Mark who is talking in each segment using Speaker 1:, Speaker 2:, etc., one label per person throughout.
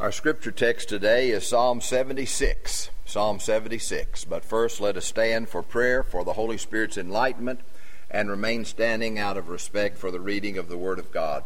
Speaker 1: Our scripture text today is Psalm 76. Psalm 76. But first, let us stand for prayer for the Holy Spirit's enlightenment and remain standing out of respect for the reading of the Word of God.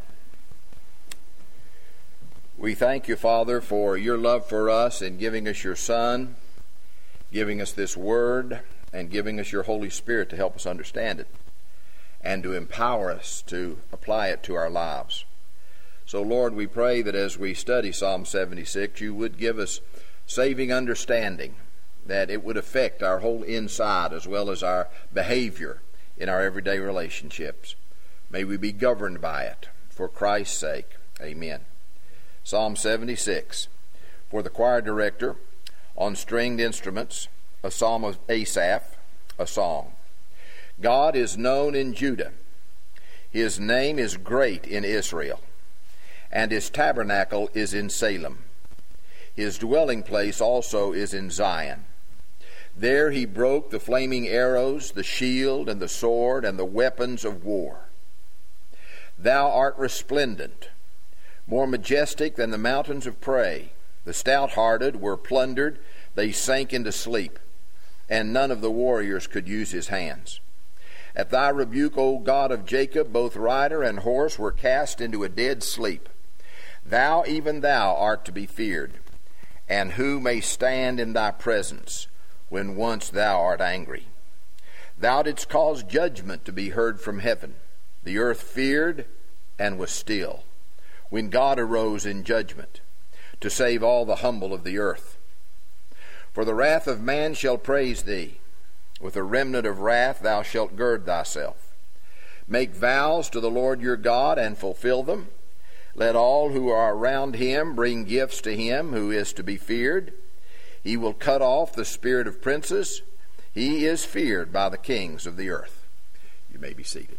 Speaker 1: We thank you, Father, for your love for us in giving us your Son, giving us this Word, and giving us your Holy Spirit to help us understand it and to empower us to apply it to our lives. So, Lord, we pray that as we study Psalm 76, you would give us saving understanding, that it would affect our whole inside as well as our behavior in our everyday relationships. May we be governed by it. For Christ's sake, amen. Psalm 76. For the choir director, on stringed instruments, a psalm of Asaph, a song. God is known in Judah. His name is great in Israel, and his tabernacle is in Salem. His dwelling place also is in Zion. There he broke the flaming arrows, the shield, and the sword, and the weapons of war. Thou art resplendent, more majestic than the mountains of prey. The stout-hearted were plundered, they sank into sleep, and none of the warriors could use his hands. At thy rebuke, O God of Jacob, both rider and horse were cast into a dead sleep. Thou, even thou, art to be feared, and who may stand in thy presence when once thou art angry? Thou didst cause judgment to be heard from heaven. The earth feared and was still, when God arose in judgment to save all the humble of the earth. For the wrath of man shall praise thee. With a remnant of wrath thou shalt gird thyself. Make vows to the Lord your God and fulfill them. Let all who are around him bring gifts to him who is to be feared. He will cut off the spirit of princes. He is feared by the kings of the earth. You may be seated.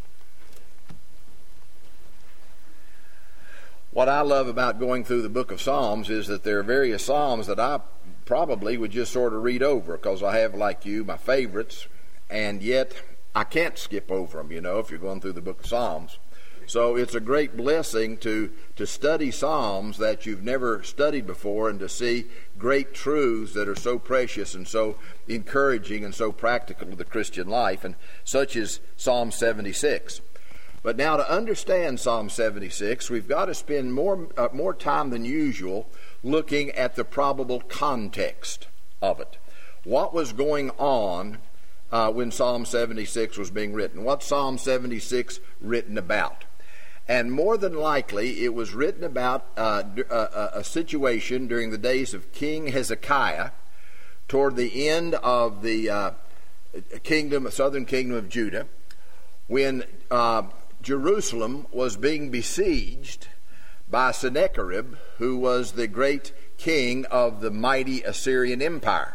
Speaker 1: What I love about going through the book of Psalms is that there are various Psalms that I probably would just sort of read over because I have, like you, my favorites, and yet I can't skip over them, if you're going through the book of Psalms. So it's a great blessing to study Psalms that you've never studied before and to see great truths that are so precious and so encouraging and so practical to the Christian life, and such is Psalm 76. But now to understand Psalm 76, we've got to spend more time than usual looking at the probable context of it. What was going on when Psalm 76 was being written? What's Psalm 76 written about? And more than likely, it was written about a situation during the days of King Hezekiah, toward the end of the southern kingdom of Judah, when Jerusalem was being besieged by Sennacherib, who was the great king of the mighty Assyrian Empire.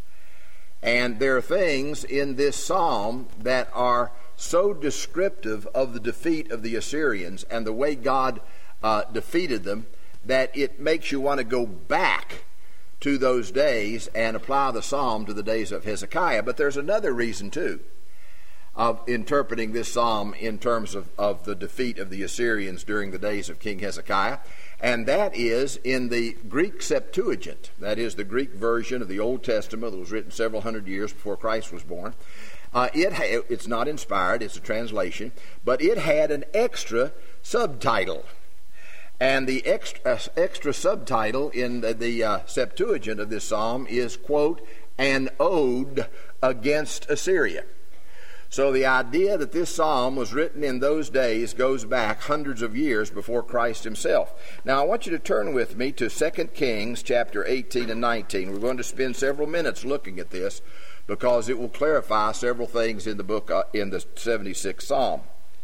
Speaker 1: And there are things in this psalm that are so descriptive of the defeat of the Assyrians and the way God defeated them that it makes you want to go back to those days and apply the psalm to the days of Hezekiah. But there's another reason, too, of interpreting this psalm in terms of the defeat of the Assyrians during the days of King Hezekiah, and that is in the Greek Septuagint. That is the Greek version of the Old Testament that was written several hundred years before Christ was born. It's not inspired, it's a translation, but it had an extra subtitle. And the extra subtitle in the Septuagint of this psalm is, quote, an ode against Assyria. So the idea that this psalm was written in those days goes back hundreds of years before Christ himself. Now I want you to turn with me to 2 Kings chapter 18 and 19. We're going to spend several minutes looking at this because it will clarify several things in the book, in the 76th Psalm.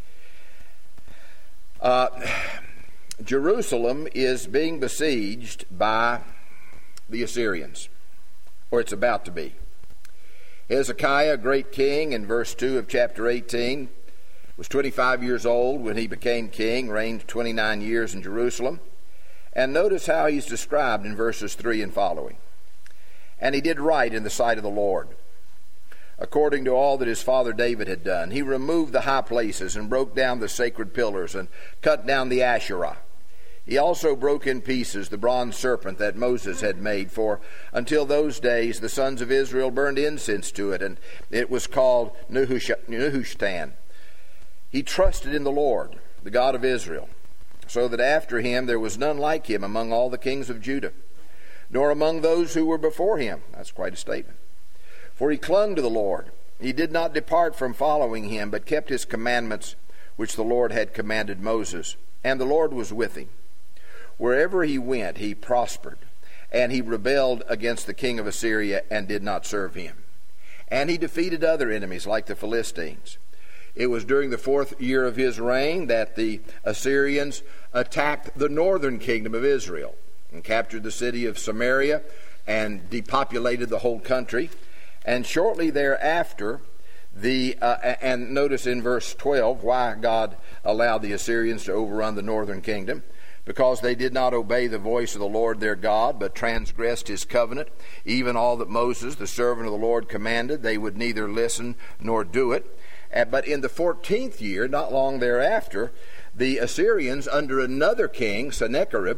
Speaker 1: Jerusalem is being besieged by the Assyrians, or it's about to be. Hezekiah, a great king, in verse 2 of chapter 18, was 25 years old when he became king, reigned 29 years in Jerusalem. And notice how he's described in verses 3 and following. And he did right in the sight of the Lord, according to all that his father David had done. He removed the high places and broke down the sacred pillars and cut down the Asherah. He also broke in pieces the bronze serpent that Moses had made, for until those days the sons of Israel burned incense to it, and it was called Nehushtan. He trusted in the Lord, the God of Israel, so that after him there was none like him among all the kings of Judah, nor among those who were before him. That's quite a statement. For he clung to the Lord. He did not depart from following him, but kept his commandments, which the Lord had commanded Moses. And the Lord was with him. Wherever he went, he prospered. And he rebelled against the king of Assyria and did not serve him. And he defeated other enemies like the Philistines. It was during the 4th year of his reign that the Assyrians attacked the northern kingdom of Israel and captured the city of Samaria and depopulated the whole country. And shortly thereafter, and notice in verse 12 why God allowed the Assyrians to overrun the northern kingdom. Because they did not obey the voice of the Lord their God, but transgressed his covenant, even all that Moses, the servant of the Lord, commanded, they would neither listen nor do it. But in the 14th year, not long thereafter, the Assyrians, under another king, Sennacherib,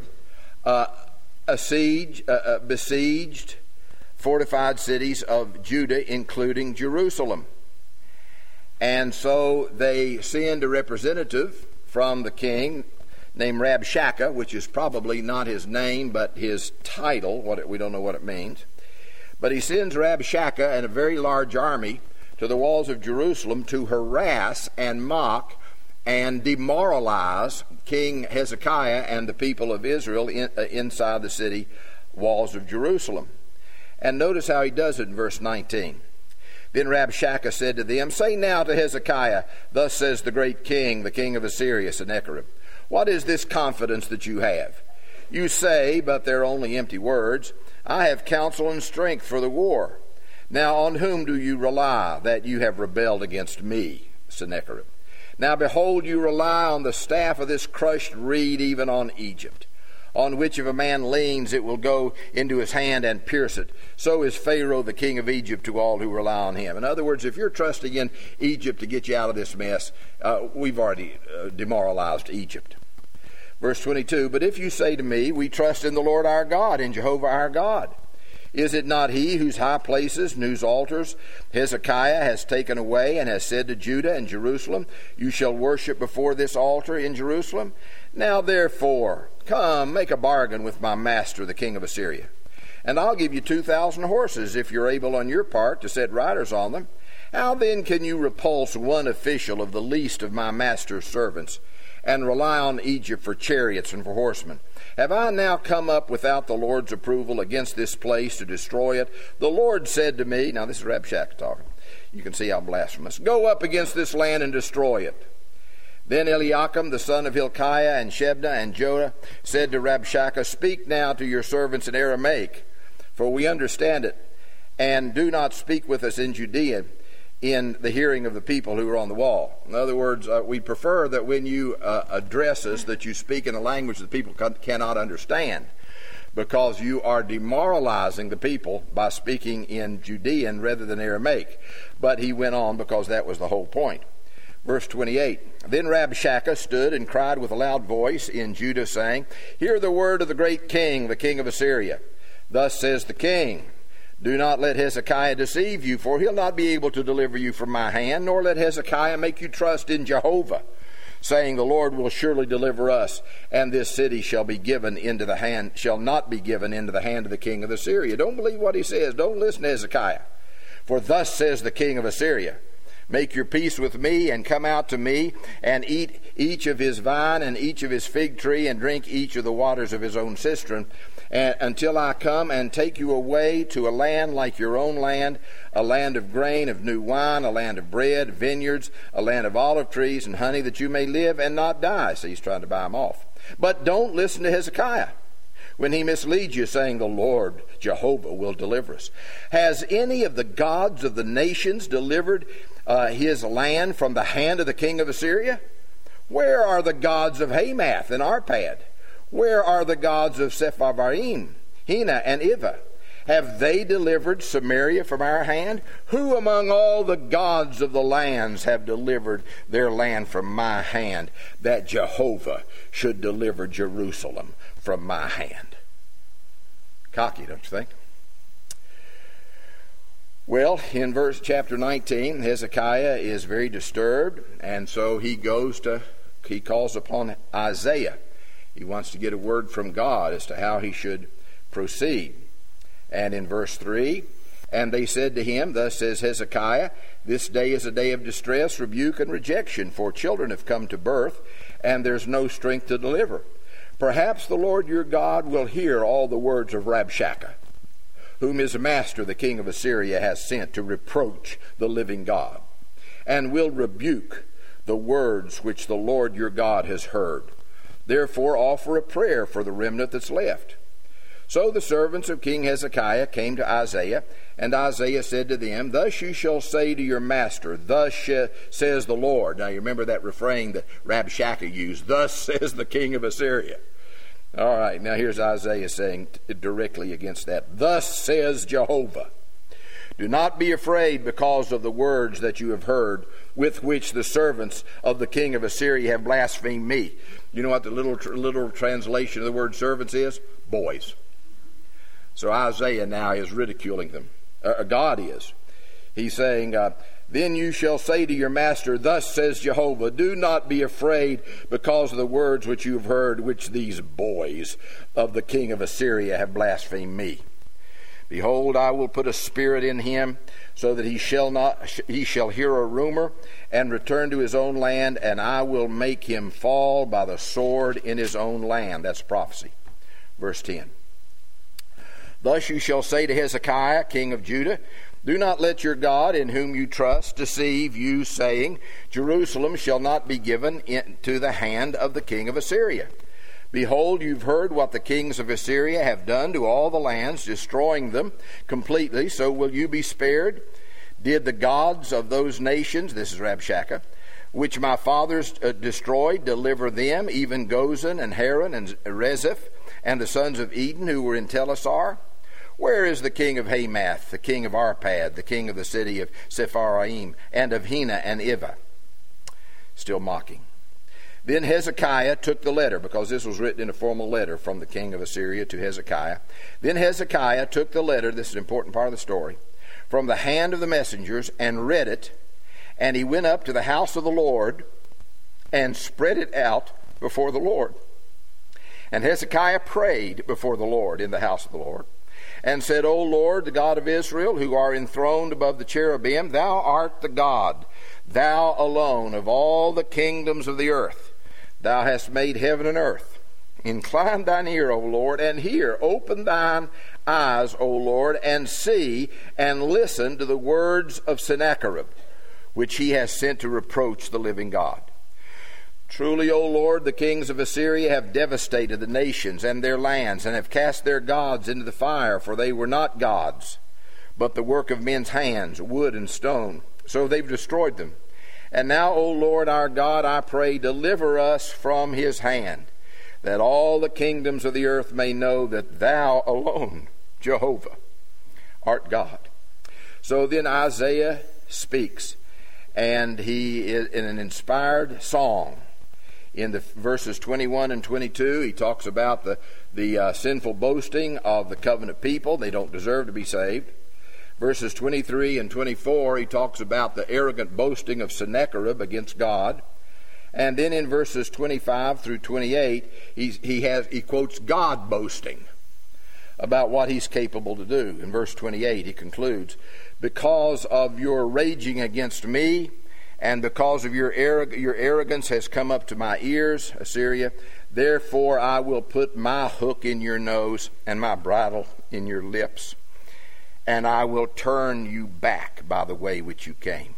Speaker 1: besieged fortified cities of Judah, including Jerusalem. And so they send a representative from the king named Rabshakeh, which is probably not his name, but his title. We don't know what it means. But he sends Rabshakeh and a very large army to the walls of Jerusalem to harass and mock and demoralize King Hezekiah and the people of Israel inside the city walls of Jerusalem. And notice how he does it in verse 19. Then Rabshakeh said to them, Say now to Hezekiah, Thus says the great king, the king of Assyria, Sennacherib, What is this confidence that you have? You say, but they're only empty words, I have counsel and strength for the war. Now on whom do you rely that you have rebelled against me, Sennacherib? Now behold, you rely on the staff of this crushed reed, even on Egypt, on which if a man leans, it will go into his hand and pierce it. So is Pharaoh, the king of Egypt, to all who rely on him. In other words, if you're trusting in Egypt to get you out of this mess, we've already demoralized Egypt. Verse 22, But if you say to me, We trust in the Lord our God, in Jehovah our God, is it not he whose high places and whose altars Hezekiah has taken away, and has said to Judah and Jerusalem, You shall worship before this altar in Jerusalem? Now therefore, come, make a bargain with my master, the king of Assyria, and I'll give you 2,000 horses, if you're able on your part to set riders on them. How then can you repulse one official of the least of my master's servants, and rely on Egypt for chariots and for horsemen? Have I now come up without the Lord's approval against this place to destroy it? The Lord said to me, now this is Rabshakeh talking, you can see how blasphemous, Go up against this land and destroy it. Then Eliakim, the son of Hilkiah, and Shebna, and Jodah said to Rabshakeh, Speak now to your servants in Aramaic, for we understand it, and do not speak with us in Judea, in the hearing of the people who are on the wall. In other words, we prefer that when you address us, that you speak in a language that people cannot understand, because you are demoralizing the people by speaking in Judean rather than Aramaic. But he went on because that was the whole point. Verse 28, Then Rabshakeh stood and cried with a loud voice in Judah, saying, Hear the word of the great king, the king of Assyria. Thus says the king, Do not let Hezekiah deceive you, for he'll not be able to deliver you from my hand, nor let Hezekiah make you trust in Jehovah, saying, The Lord will surely deliver us, and this city shall not be given into the hand of the king of Assyria. Don't believe what he says. Don't listen to Hezekiah. For thus says the king of Assyria, Make your peace with me, and come out to me, and eat each of his vine and each of his fig tree, and drink each of the waters of his own cistern, until I come and take you away to a land like your own land, a land of grain, of new wine, a land of bread, vineyards, a land of olive trees and honey, that you may live and not die. So he's trying to buy them off. But don't listen to Hezekiah when he misleads you, saying, The Lord Jehovah will deliver us. Has any of the gods of the nations delivered his land from the hand of the king of Assyria? Where are the gods of Hamath and Arpad? Where are the gods of Sepharvaim, Hena, and Ivah? Have they delivered Samaria from our hand? Who among all the gods of the lands have delivered their land from my hand, that Jehovah should deliver Jerusalem from my hand? Cocky, don't you think? Well, in chapter 19, Hezekiah is very disturbed, and so he calls upon Isaiah. He wants to get a word from God as to how he should proceed. And in verse 3, and they said to him, thus says Hezekiah, this day is a day of distress, rebuke, and rejection, for children have come to birth, and there's no strength to deliver. Perhaps the Lord your God will hear all the words of Rabshakeh, whom his master, the king of Assyria, has sent to reproach the living God, and will rebuke the words which the Lord your God has heard. Therefore offer a prayer for the remnant that's left. So the servants of King Hezekiah came to Isaiah, and Isaiah said to them, thus you shall say to your master, thus says the Lord. Now you remember that refrain that Rabshakeh used, thus says the king of Assyria. All right, now here's Isaiah saying directly against that. Thus says Jehovah, do not be afraid because of the words that you have heard, with which the servants of the king of Assyria have blasphemed me. You know what the literal translation of the word servants is? Boys. So Isaiah now is ridiculing them. God is. He's saying, then you shall say to your master, thus says Jehovah, do not be afraid because of the words which you have heard, which these boys of the king of Assyria have blasphemed me. Behold, I will put a spirit in him, so that he shall hear a rumor and return to his own land, and I will make him fall by the sword in his own land. That's prophecy. Verse 10. Thus you shall say to Hezekiah, king of Judah, do not let your God, in whom you trust, deceive you, saying, Jerusalem shall not be given into the hand of the king of Assyria. Behold, you've heard what the kings of Assyria have done to all the lands, destroying them completely. So will you be spared? Did the gods of those nations, this is Rabshakeh, which my fathers destroyed, deliver them, even Gozan and Haran and Rezeph, and the sons of Eden who were in Telassar? Where is the king of Hamath, the king of Arpad, the king of the city of Sepharvaim, and of Hena and Ivah? Still mocking. Then Hezekiah took the letter, because this was written in a formal letter from the king of Assyria to Hezekiah. Then Hezekiah took the letter, this is an important part of the story, from the hand of the messengers, and read it, and he went up to the house of the Lord and spread it out before the Lord. And Hezekiah prayed before the Lord in the house of the Lord, and said, O Lord, the God of Israel, who are enthroned above the cherubim, thou art the God, thou alone of all the kingdoms of the earth. Thou hast made heaven and earth. Incline thine ear, O Lord, and hear. Open thine eyes, O Lord, and see, and listen to the words of Sennacherib, which he has sent to reproach the living God. Truly, O Lord, the kings of Assyria have devastated the nations and their lands, and have cast their gods into the fire, for they were not gods, but the work of men's hands, wood and stone. So they've destroyed them. And now, O Lord our God, I pray, deliver us from his hand, that all the kingdoms of the earth may know that thou alone, Jehovah, art God. So then Isaiah speaks, and he is in an inspired song. In the verses 21 and 22, he talks about the sinful boasting of the covenant people. They don't deserve to be saved. Verses 23 and 24, he talks about the arrogant boasting of Sennacherib against God. And then in verses 25 through 28, he quotes God boasting about what he's capable to do. In verse 28, he concludes, because of your raging against me, and because of your arrogance has come up to my ears, Assyria, therefore I will put my hook in your nose and my bridle in your lips, and I will turn you back by the way which you came.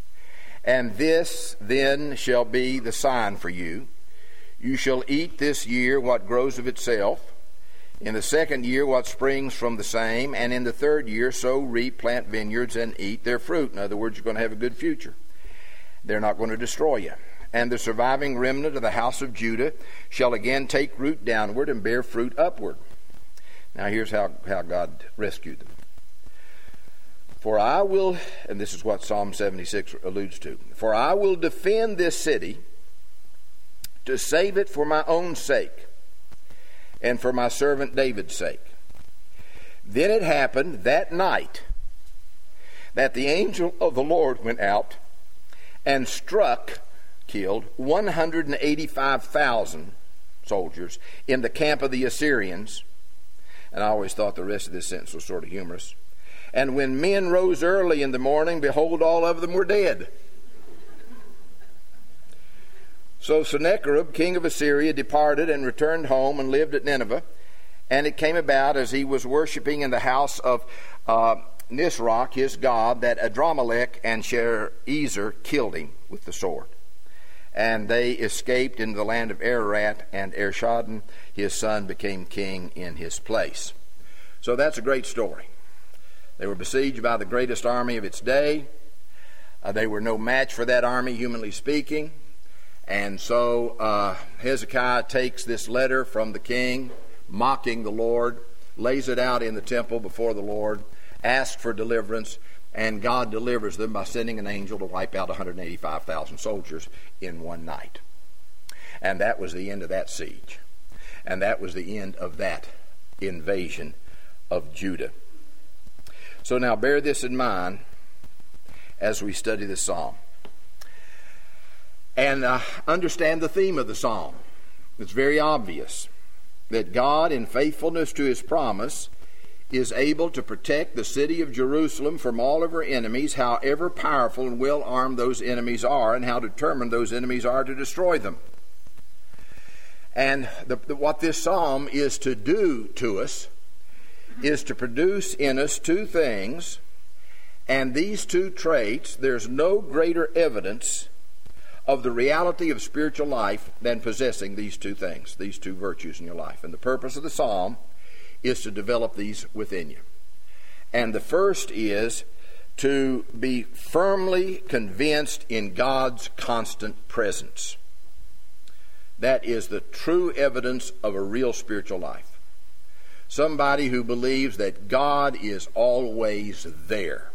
Speaker 1: And this then shall be the sign for you. You shall eat this year what grows of itself, in the second year what springs from the same, and in the third year sow, reap, plant vineyards, and eat their fruit. In other words, you're going to have a good future. They're not going to destroy you. And the surviving remnant of the house of Judah shall again take root downward and bear fruit upward. Now here's how God rescued them. For I will, and this is what Psalm 76 alludes to, for I will defend this city to save it for my own sake and for my servant David's sake. Then it happened that night that the angel of the Lord went out and killed 185,000 soldiers in the camp of the Assyrians. And I always thought the rest of this sentence was sort of humorous. And when men rose early in the morning, behold, all of them were dead. So Sennacherib, king of Assyria, departed and returned home and lived at Nineveh. And it came about, as he was worshiping in the house of Nisroch, his god, that Adramelech and Sharezer killed him with the sword. And they escaped into the land of Ararat, and Esarhaddon, his son, became king in his place. So that's a great story. They were besieged by the greatest army of its day. They were no match for that army, humanly speaking. And so Hezekiah takes this letter from the king, mocking the Lord, lays it out in the temple before the Lord, asks for deliverance, and God delivers them by sending an angel to wipe out 185,000 soldiers in one night. And that was the end of that siege. And that was the end of that invasion of Judah. So now bear this in mind as we study this psalm. And understand the theme of the psalm. It's very obvious that God, in faithfulness to his promise, is able to protect the city of Jerusalem from all of her enemies, however powerful and well-armed those enemies are, and how determined those enemies are to destroy them. And what this psalm is to do to us is to produce in us two things, and these two traits, there's no greater evidence of the reality of spiritual life than possessing these two things, these two virtues in your life. And the purpose of the psalm is to develop these within you. And the first is to be firmly convinced in God's constant presence. That is the true evidence of a real spiritual life. Somebody who believes that God is always there,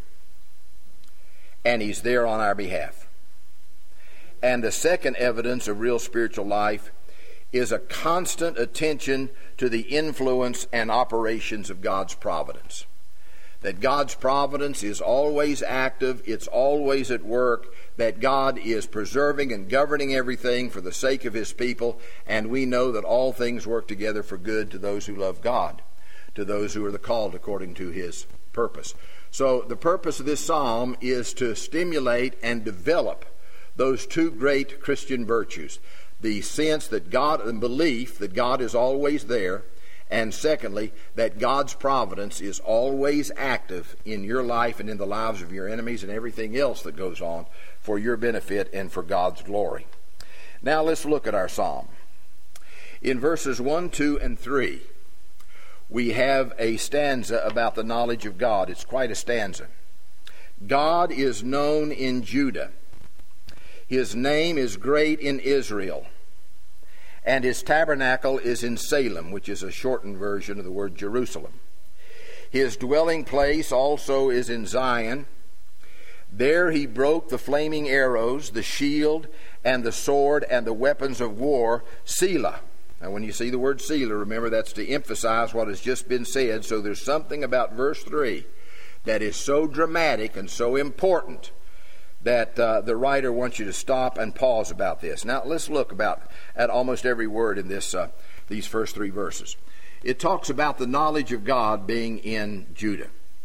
Speaker 1: and he's there on our behalf. And the second evidence of real spiritual life is a constant attention to the influence and operations of God's providence. That God's providence is always active, it's always at work, that God is preserving and governing everything for the sake of his people, and we know that all things work together for good to those who love God, to those who are the called according to his purpose. So the purpose of this psalm is to stimulate and develop those two great Christian virtues. The sense that God, and belief that God is always there, and secondly, that God's providence is always active in your life and in the lives of your enemies and everything else that goes on for your benefit and for God's glory. Now let's look at our psalm. In verses 1, 2, and 3, we have a stanza about the knowledge of God. It's quite a stanza. God is known in Judah. His name is great in Israel. And his tabernacle is in Salem, which is a shortened version of the word Jerusalem. His dwelling place also is in Zion. There he broke the flaming arrows, the shield, and the sword, and the weapons of war, Selah. Now when you see the word Selah, remember that's to emphasize what has just been said. So there's something about verse 3 that is so dramatic and so important that the writer wants you to stop and pause about this. Now let's look at almost every word in these first three verses. It talks about the knowledge of God being in Judah.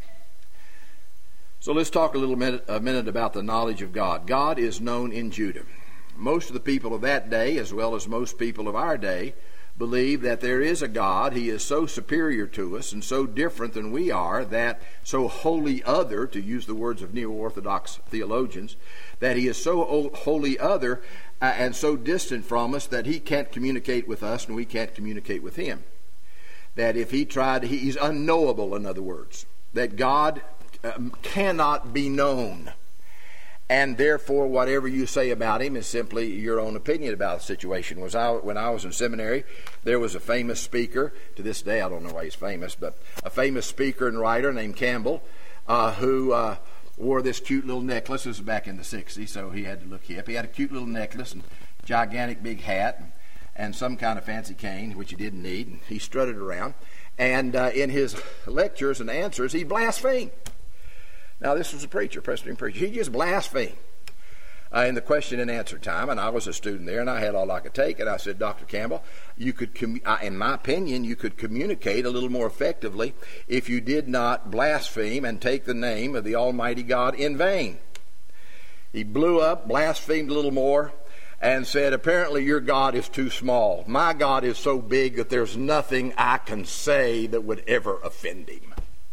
Speaker 1: So let's talk a minute about the knowledge of God. God is known in Judah. Most of the people of that day, as well as most people of our day, believe that there is a God. He is so superior to us and so different than we are, that so wholly other, to use the words of neo-Orthodox theologians, that he is so wholly other and so distant from us that he can't communicate with us and we can't communicate with him. That if he tried, he's unknowable, in other words. That God cannot be known. and therefore whatever you say about him is simply your own opinion about the situation. When I was in seminary, there was a famous speaker, to this day I don't know why he's famous, but a famous speaker and writer named Campbell, who wore this cute little necklace. This was back in the 60s, so he had to look hip. He had a cute little necklace and gigantic big hat and some kind of fancy cane, which he didn't need. And he strutted around, and in his lectures and answers, he blasphemed. Now, this was a preacher, Presbyterian preacher. He just blasphemed in the question and answer time, and I was a student there, and I had all I could take, and I said, Dr. Campbell, you could, in my opinion, you could communicate a little more effectively if you did not blaspheme and take the name of the Almighty God in vain. He blew up, blasphemed a little more, and said, apparently your God is too small. My God is so big that there's nothing I can say that would ever offend him.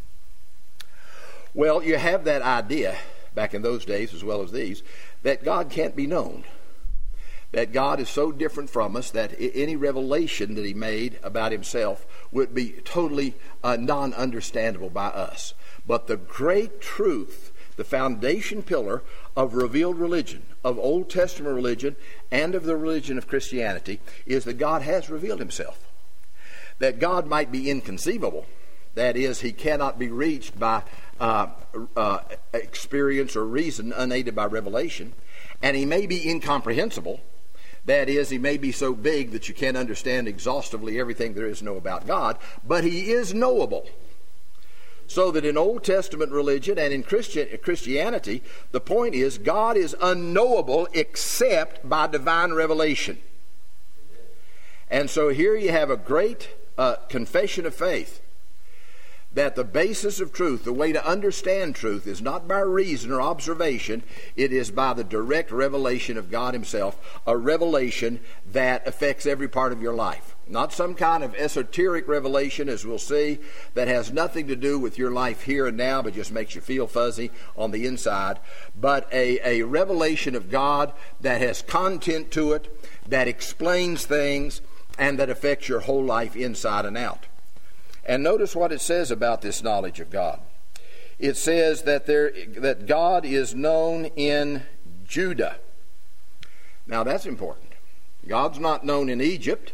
Speaker 1: Well, you have that idea, back in those days as well as these, that God can't be known. That God is so different from us that any revelation that he made about himself would be totally non-understandable by us. But the great truth, the foundation pillar of revealed religion, of Old Testament religion, and of the religion of Christianity, is that God has revealed himself. That God might be inconceivable. That is, he cannot be reached by experience or reason unaided by revelation. And he may be incomprehensible. That is, he may be so big that you can't understand exhaustively everything there is to know about God. But he is knowable. So that in Old Testament religion and in Christianity, the point is God is unknowable except by divine revelation. And so here you have a great confession of faith. That the basis of truth, the way to understand truth, is not by reason or observation. It is by the direct revelation of God himself, a revelation that affects every part of your life. Not some kind of esoteric revelation, as we'll see, that has nothing to do with your life here and now, but just makes you feel fuzzy on the inside. But a revelation of God that has content to it, that explains things, and that affects your whole life inside and out. And notice what it says about this knowledge of God. It says that God is known in Judah. Now that's important. God's not known in Egypt.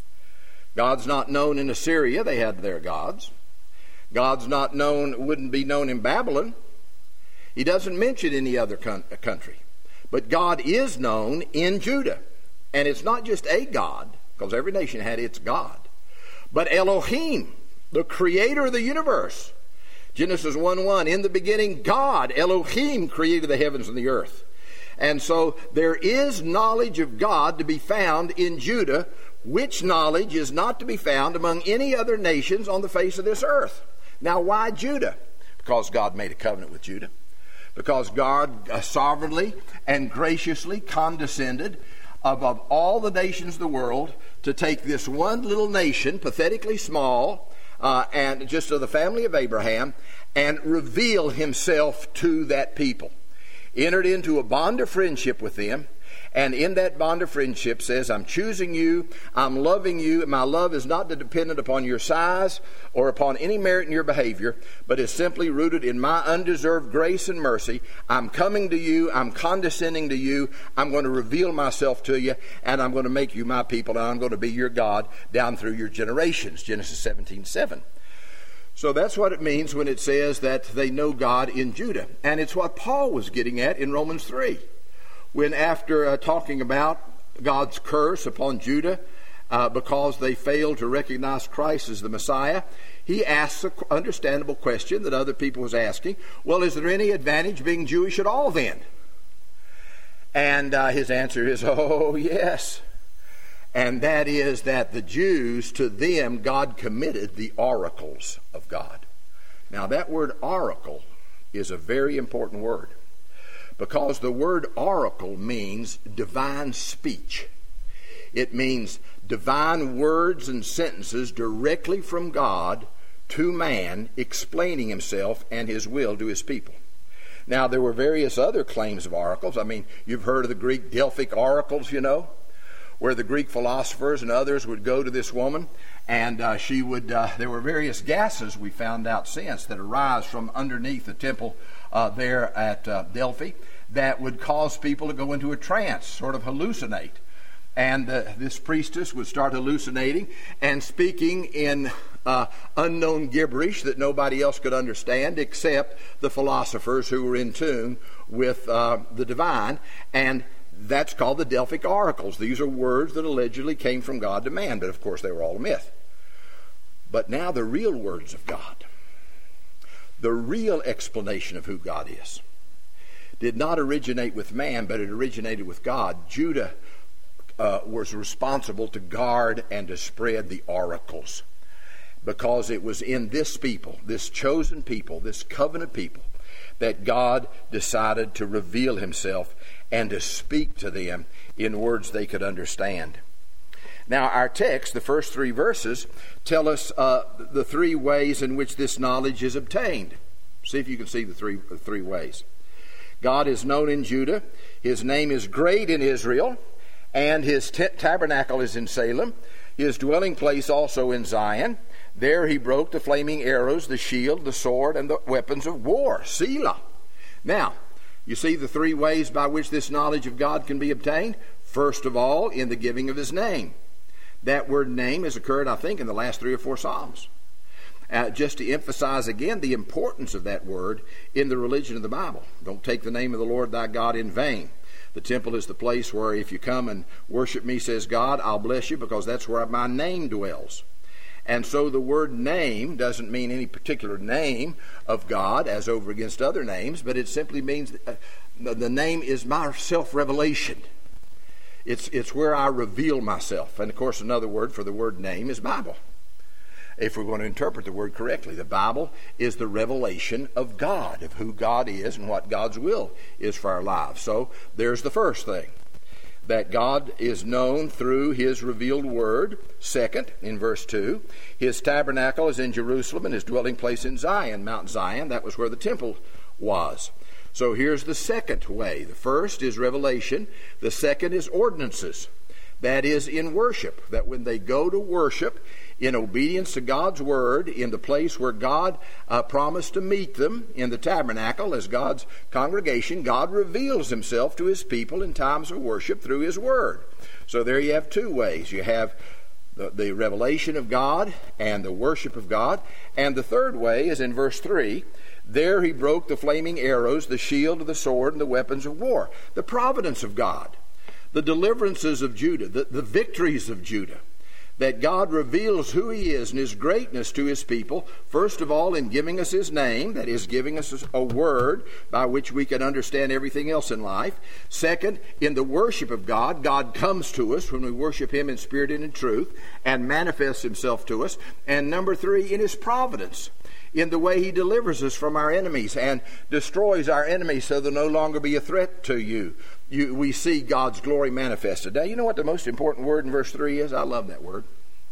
Speaker 1: God's not known in Assyria. They had their gods. God's not known, wouldn't be known in Babylon. He doesn't mention any other country. But God is known in Judah. And it's not just a God, because every nation had its God, but Elohim, the creator of the universe. Genesis 1:1, in the beginning God, Elohim, created the heavens and the earth. And so there is knowledge of God to be found in Judah, which knowledge is not to be found among any other nations on the face of this earth. Now why Judah? Because God made a covenant with Judah. Because God sovereignly and graciously condescended above all the nations of the world to take this one little nation, pathetically small, and just of the family of Abraham, and reveal himself to that people. Entered into a bond of friendship with them, and in that bond of friendship says, I'm choosing you, I'm loving you, and my love is not dependent upon your size or upon any merit in your behavior, but is simply rooted in my undeserved grace and mercy. I'm coming to you, I'm condescending to you, I'm going to reveal myself to you, and I'm going to make you my people, and I'm going to be your God down through your generations. Genesis 17:7. So that's what it means when it says that they know God in Judah. And it's what Paul was getting at in Romans 3. When after talking about God's curse upon Judah because they failed to recognize Christ as the Messiah, he asks an understandable question that other people was asking. Well, is there any advantage being Jewish at all then? And his answer is, oh, yes. And that is that the Jews, to them, God committed the oracles of God. Now, that word oracle is a very important word, because the word oracle means divine speech. It means divine words and sentences directly from God to man, explaining himself and his will to his people. Now, there were various other claims of oracles. I mean, you've heard of the Greek Delphic oracles, you know, where the Greek philosophers and others would go to this woman, and she would, there were various gases we found out since that arise from underneath the temple there at Delphi. that would cause people to go into a trance, sort of hallucinate. And this priestess would start hallucinating and speaking in unknown gibberish that nobody else could understand except the philosophers who were in tune with the divine. And that's called the Delphic oracles. These are words that allegedly came from God to man, but of course they were all a myth. But now the real words of God, the real explanation of who God is, did not originate with man, but it originated with God. Judah was responsible to guard and to spread the oracles, because it was in this people, this chosen people, this covenant people, that God decided to reveal himself and to speak to them in words they could understand. Now, our text, the first 3 verses, tell us the 3 ways in which this knowledge is obtained. See if you can see the three ways. God is known in Judah. His name is great in Israel. And his tabernacle is in Salem. His dwelling place also in Zion. There he broke the flaming arrows, the shield, the sword, and the weapons of war. Selah. Now, you see the 3 ways by which this knowledge of God can be obtained? First of all, in the giving of his name. That word name has occurred, I think, in the last 3 or 4 Psalms. Just to emphasize again the importance of that word in the religion of the Bible. Don't take the name of the Lord thy God in vain. The temple is the place where if you come and worship me, says God, I'll bless you, because that's where my name dwells. And so the word name doesn't mean any particular name of God as over against other names, but it simply means the name is my self-revelation. It's where I reveal myself. And of course another word for the word name is Bible. If we're going to interpret the word correctly, the Bible is the revelation of God, of who God is and what God's will is for our lives. So there's the first thing, that God is known through his revealed word. Second, in verse 2, his tabernacle is in Jerusalem and his dwelling place in Zion, Mount Zion. That was where the temple was. So here's the second way. The first is revelation. The second is ordinances. That is in worship, that when they go to worship in obedience to God's word in the place where God promised to meet them in the tabernacle as God's congregation, God reveals himself to his people in times of worship through his word. So there you have 2 ways. You have the revelation of God and the worship of God. And the third way is in verse 3. There he broke the flaming arrows, the shield, the sword, and the weapons of war. The providence of God, the deliverances of Judah, the victories of Judah, that God reveals who he is and his greatness to his people, first of all in giving us his name, that is, giving us a word by which we can understand everything else in life. Second, in the worship of God, God comes to us when we worship him in spirit and in truth and manifests himself to us. And number 3, in his providence, in the way he delivers us from our enemies and destroys our enemies so they'll no longer be a threat to you. We see God's glory manifested. Now, you know what the most important word in verse 3 is? I love that word.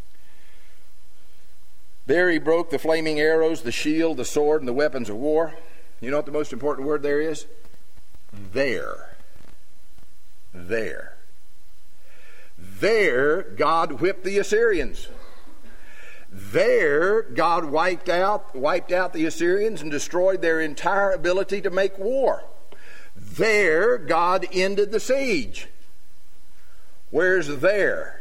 Speaker 1: There he broke the flaming arrows, the shield, the sword, and the weapons of war. You know what the most important word there is? There. There. There, God whipped the Assyrians. There, God wiped out the Assyrians and destroyed their entire ability to make war. There, God ended the siege. Where's there?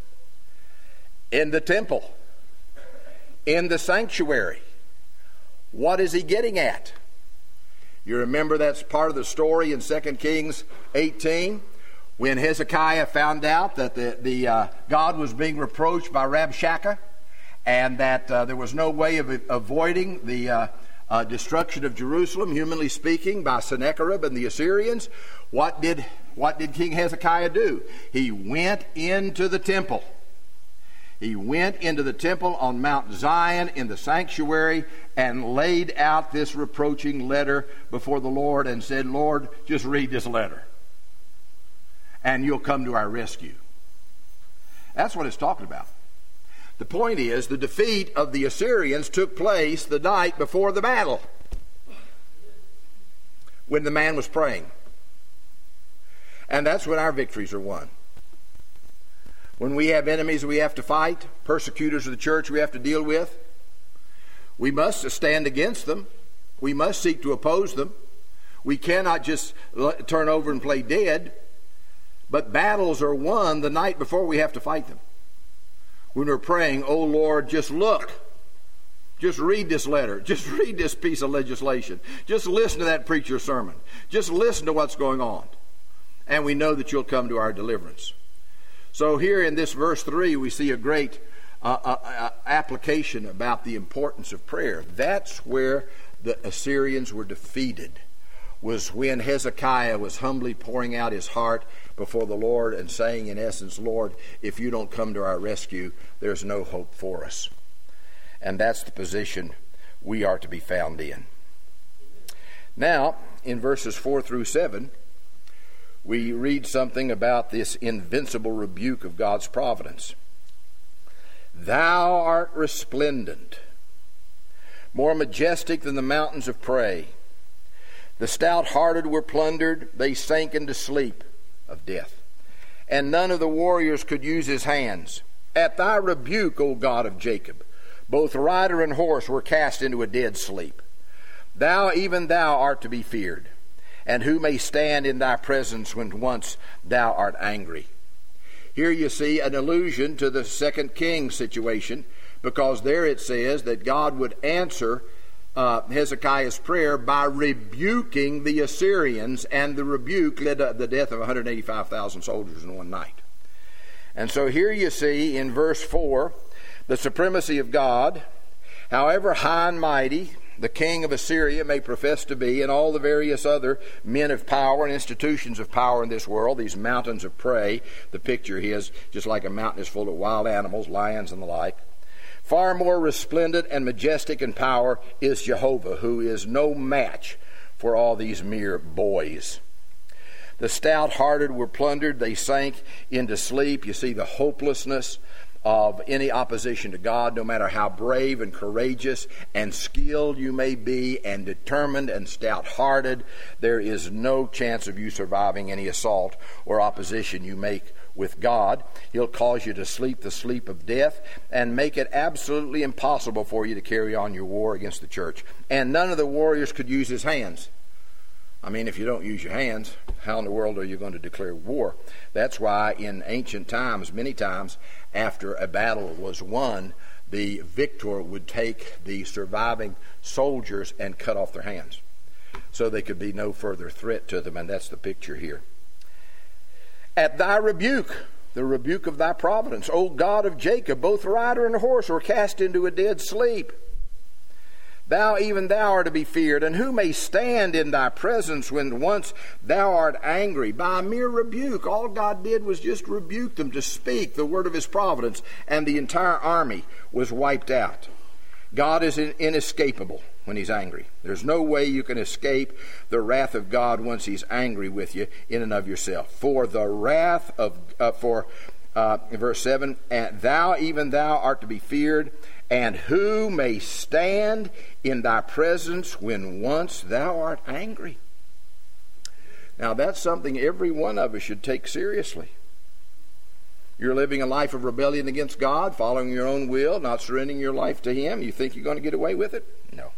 Speaker 1: In the temple. In the sanctuary. What is he getting at? You remember that's part of the story in 2 Kings 18 when Hezekiah found out that the God was being reproached by Rabshakeh and that there was no way of avoiding the destruction of Jerusalem, humanly speaking, by Sennacherib and the Assyrians. What did King Hezekiah do? He went into the temple. He went into the temple on Mount Zion in the sanctuary and laid out this reproaching letter before the Lord and said, Lord, just read this letter and you'll come to our rescue. That's what it's talking about. The point is, the defeat of the Assyrians took place the night before the battle when the man was praying. And that's when our victories are won. When we have enemies we have to fight, persecutors of the church we have to deal with, we must stand against them. We must seek to oppose them. We cannot just turn over and play dead, but battles are won the night before we have to fight them. When we're praying, oh Lord, just look. Just read this letter. Just read this piece of legislation. Just listen to that preacher's sermon. Just listen to what's going on. And we know that you'll come to our deliverance. So here in this verse 3, we see a great application about the importance of prayer. That's where the Assyrians were defeated, was when Hezekiah was humbly pouring out his heart before the Lord and saying, in essence, Lord, if you don't come to our rescue, there's no hope for us. And that's the position we are to be found in. Now, in verses 4 through 7, we read something about this invincible rebuke of God's providence. Thou art resplendent, more majestic than the mountains of prey. The stout-hearted were plundered, they sank into sleep of death. And none of the warriors could use his hands. At thy rebuke, O God of Jacob, both rider and horse were cast into a dead sleep. Thou, even thou, art to be feared. And who may stand in thy presence when once thou art angry? Here you see an allusion to the 2 Kings situation, because there it says that God would answer Hezekiah's prayer by rebuking the Assyrians, and the rebuke led to the death of 185,000 soldiers in one night. And so here you see in verse 4 the supremacy of God. However high and mighty the king of Assyria may profess to be, and all the various other men of power and institutions of power in this world, these mountains of prey, the picture here is just like a mountain is full of wild animals, lions and the like. Far more resplendent and majestic in power is Jehovah, who is no match for all these mere boys. The stout-hearted were plundered, they sank into sleep. You see the hopelessness of any opposition to God, no matter how brave and courageous and skilled you may be and determined and stout-hearted, there is no chance of you surviving any assault or opposition you make with God. He'll cause you to sleep the sleep of death and make it absolutely impossible for you to carry on your war against the church. And none of the warriors could use his hands. I mean, if you don't use your hands, how in the world are you going to declare war? That's why in ancient times, many times, after a battle was won, the victor would take the surviving soldiers and cut off their hands, so there could be no further threat to them, and that's the picture here. At thy rebuke, the rebuke of thy providence, O God of Jacob, both rider and horse were cast into a dead sleep. Thou, even thou, art to be feared, and who may stand in thy presence when once thou art angry? By a mere rebuke. All God did was just rebuke them, to speak the word of his providence, and the entire army was wiped out. God is inescapable when he's angry. There's no way you can escape the wrath of God once he's angry with you in and of yourself. For the wrath of, verse 7, and thou, even thou, art to be feared, and who may stand in thy presence when once thou art angry? Now that's something every one of us should take seriously. You're living a life of rebellion against God, following your own will, not surrendering your life to him. You think you're going to get away with it? No.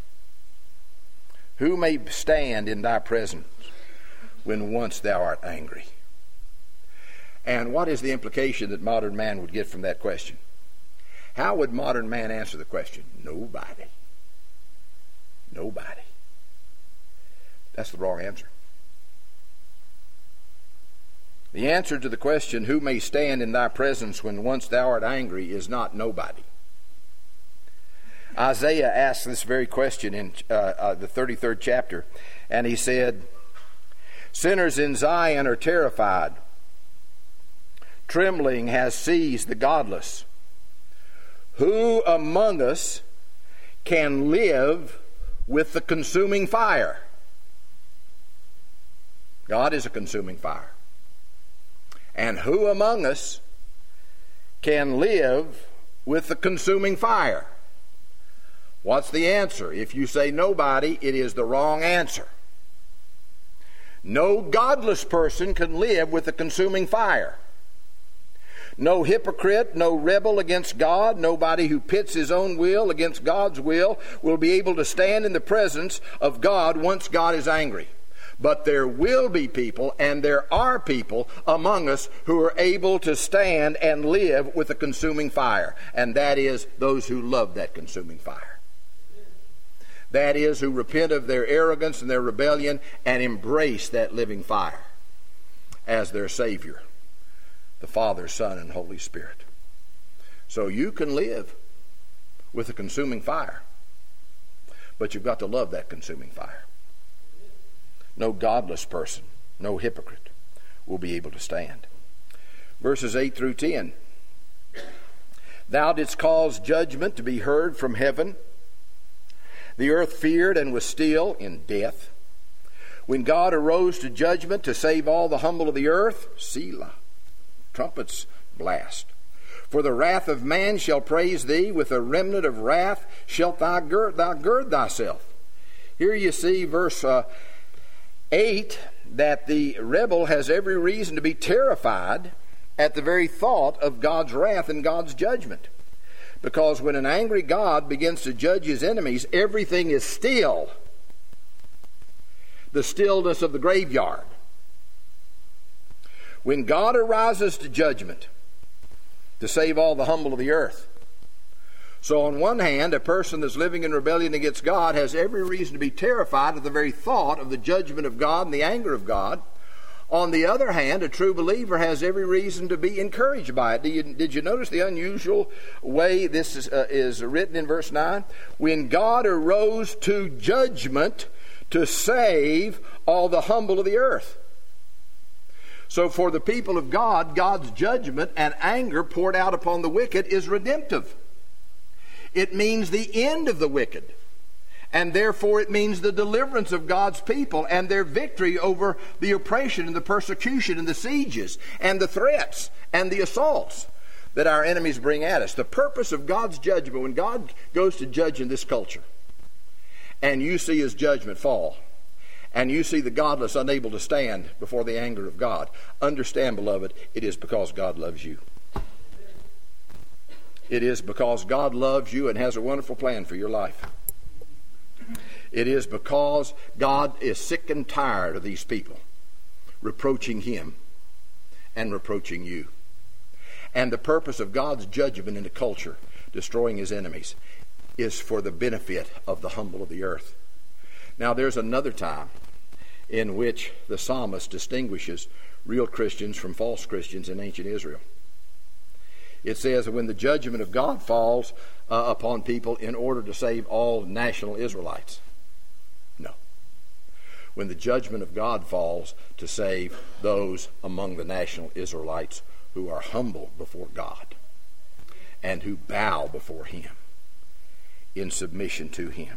Speaker 1: Who may stand in thy presence when once thou art angry? And what is the implication that modern man would get from that question? How would modern man answer the question? Nobody. Nobody. That's the wrong answer. The answer to the question, who may stand in thy presence when once thou art angry, is not nobody. Isaiah asked this very question in the 33rd chapter, and he said, sinners in Zion are terrified. Trembling has seized the godless. Who among us can live with the consuming fire? God is a consuming fire. And who among us can live with the consuming fire? What's the answer? If you say nobody, it is the wrong answer. No godless person can live with the consuming fire. No hypocrite, no rebel against God, nobody who pits his own will against God's will be able to stand in the presence of God once God is angry. But there will be people, and there are people among us who are able to stand and live with a consuming fire. And that is those who love that consuming fire. That is, who repent of their arrogance and their rebellion and embrace that living fire as their Savior, the Father, Son, and Holy Spirit. So you can live with a consuming fire, but you've got to love that consuming fire. No godless person, no hypocrite will be able to stand. Verses 8 through 10. Thou didst cause judgment to be heard from heaven. The earth feared and was still in death. When God arose to judgment to save all the humble of the earth, Selah, trumpets blast. For the wrath of man shall praise thee, with a remnant of wrath shalt thou gird thyself. Here you see verse 8, that the rebel has every reason to be terrified at the very thought of God's wrath and God's judgment. Because when an angry God begins to judge his enemies, everything is still. The stillness of the graveyard. When God arises to judgment to save all the humble of the earth. So on one hand, a person that's living in rebellion against God has every reason to be terrified at the very thought of the judgment of God and the anger of God. On the other hand, a true believer has every reason to be encouraged by it. Did you notice the unusual way this is written in verse 9? When God arose to judgment to save all the humble of the earth. So for the people of God, God's judgment and anger poured out upon the wicked is redemptive. It means the end of the wicked. And therefore it means the deliverance of God's people and their victory over the oppression and the persecution and the sieges and the threats and the assaults that our enemies bring at us. The purpose of God's judgment, when God goes to judge in this culture, and you see his judgment fall, and you see the godless unable to stand before the anger of God, understand, beloved, it is because God loves you. It is because God loves you and has a wonderful plan for your life. It is because God is sick and tired of these people reproaching him and reproaching you. And the purpose of God's judgment in the culture, destroying his enemies, is for the benefit of the humble of the earth. Now there's another time in which the psalmist distinguishes real Christians from false Christians in ancient Israel. It says when the judgment of God falls upon people in order to save all national Israelites. No. When the judgment of God falls to save those among the national Israelites who are humble before God and who bow before him in submission to him.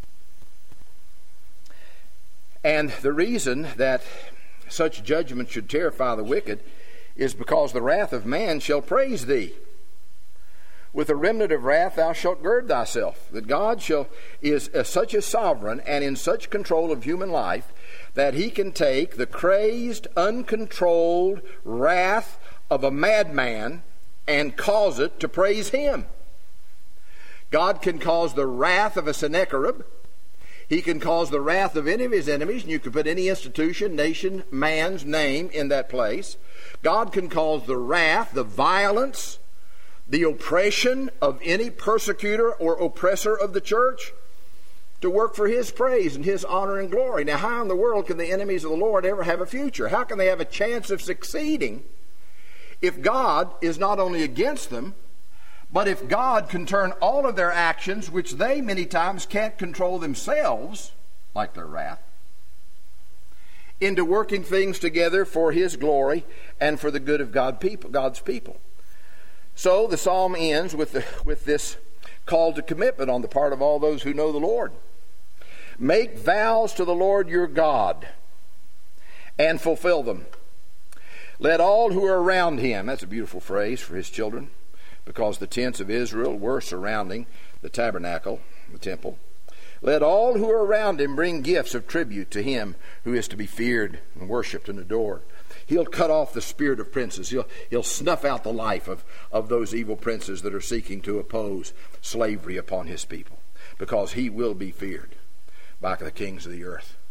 Speaker 1: And the reason that such judgment should terrify the wicked is because the wrath of man shall praise thee. With a remnant of wrath thou shalt gird thyself. That God is such a sovereign and in such control of human life that he can take the crazed, uncontrolled wrath of a madman and cause it to praise him. God can cause the wrath of a Sennacherib. He can cause the wrath of any of his enemies, and you can put any institution, nation, man's name in that place. God can cause the wrath, the violence, the oppression of any persecutor or oppressor of the church to work for his praise and his honor and glory. Now, how in the world can the enemies of the Lord ever have a future? How can they have a chance of succeeding if God is not only against them, but if God can turn all of their actions, which they many times can't control themselves, like their wrath, into working things together for his glory and for the good of God's people. So the psalm ends with this call to commitment on the part of all those who know the Lord. Make vows to the Lord your God and fulfill them. Let all who are around him, that's a beautiful phrase for his children, because the tents of Israel were surrounding the tabernacle, the temple. Let all who are around him bring gifts of tribute to him who is to be feared and worshipped and adored. He'll cut off the spirit of princes. He'll snuff out the life of those evil princes that are seeking to oppose slavery upon his people, because he will be feared by the kings of the earth.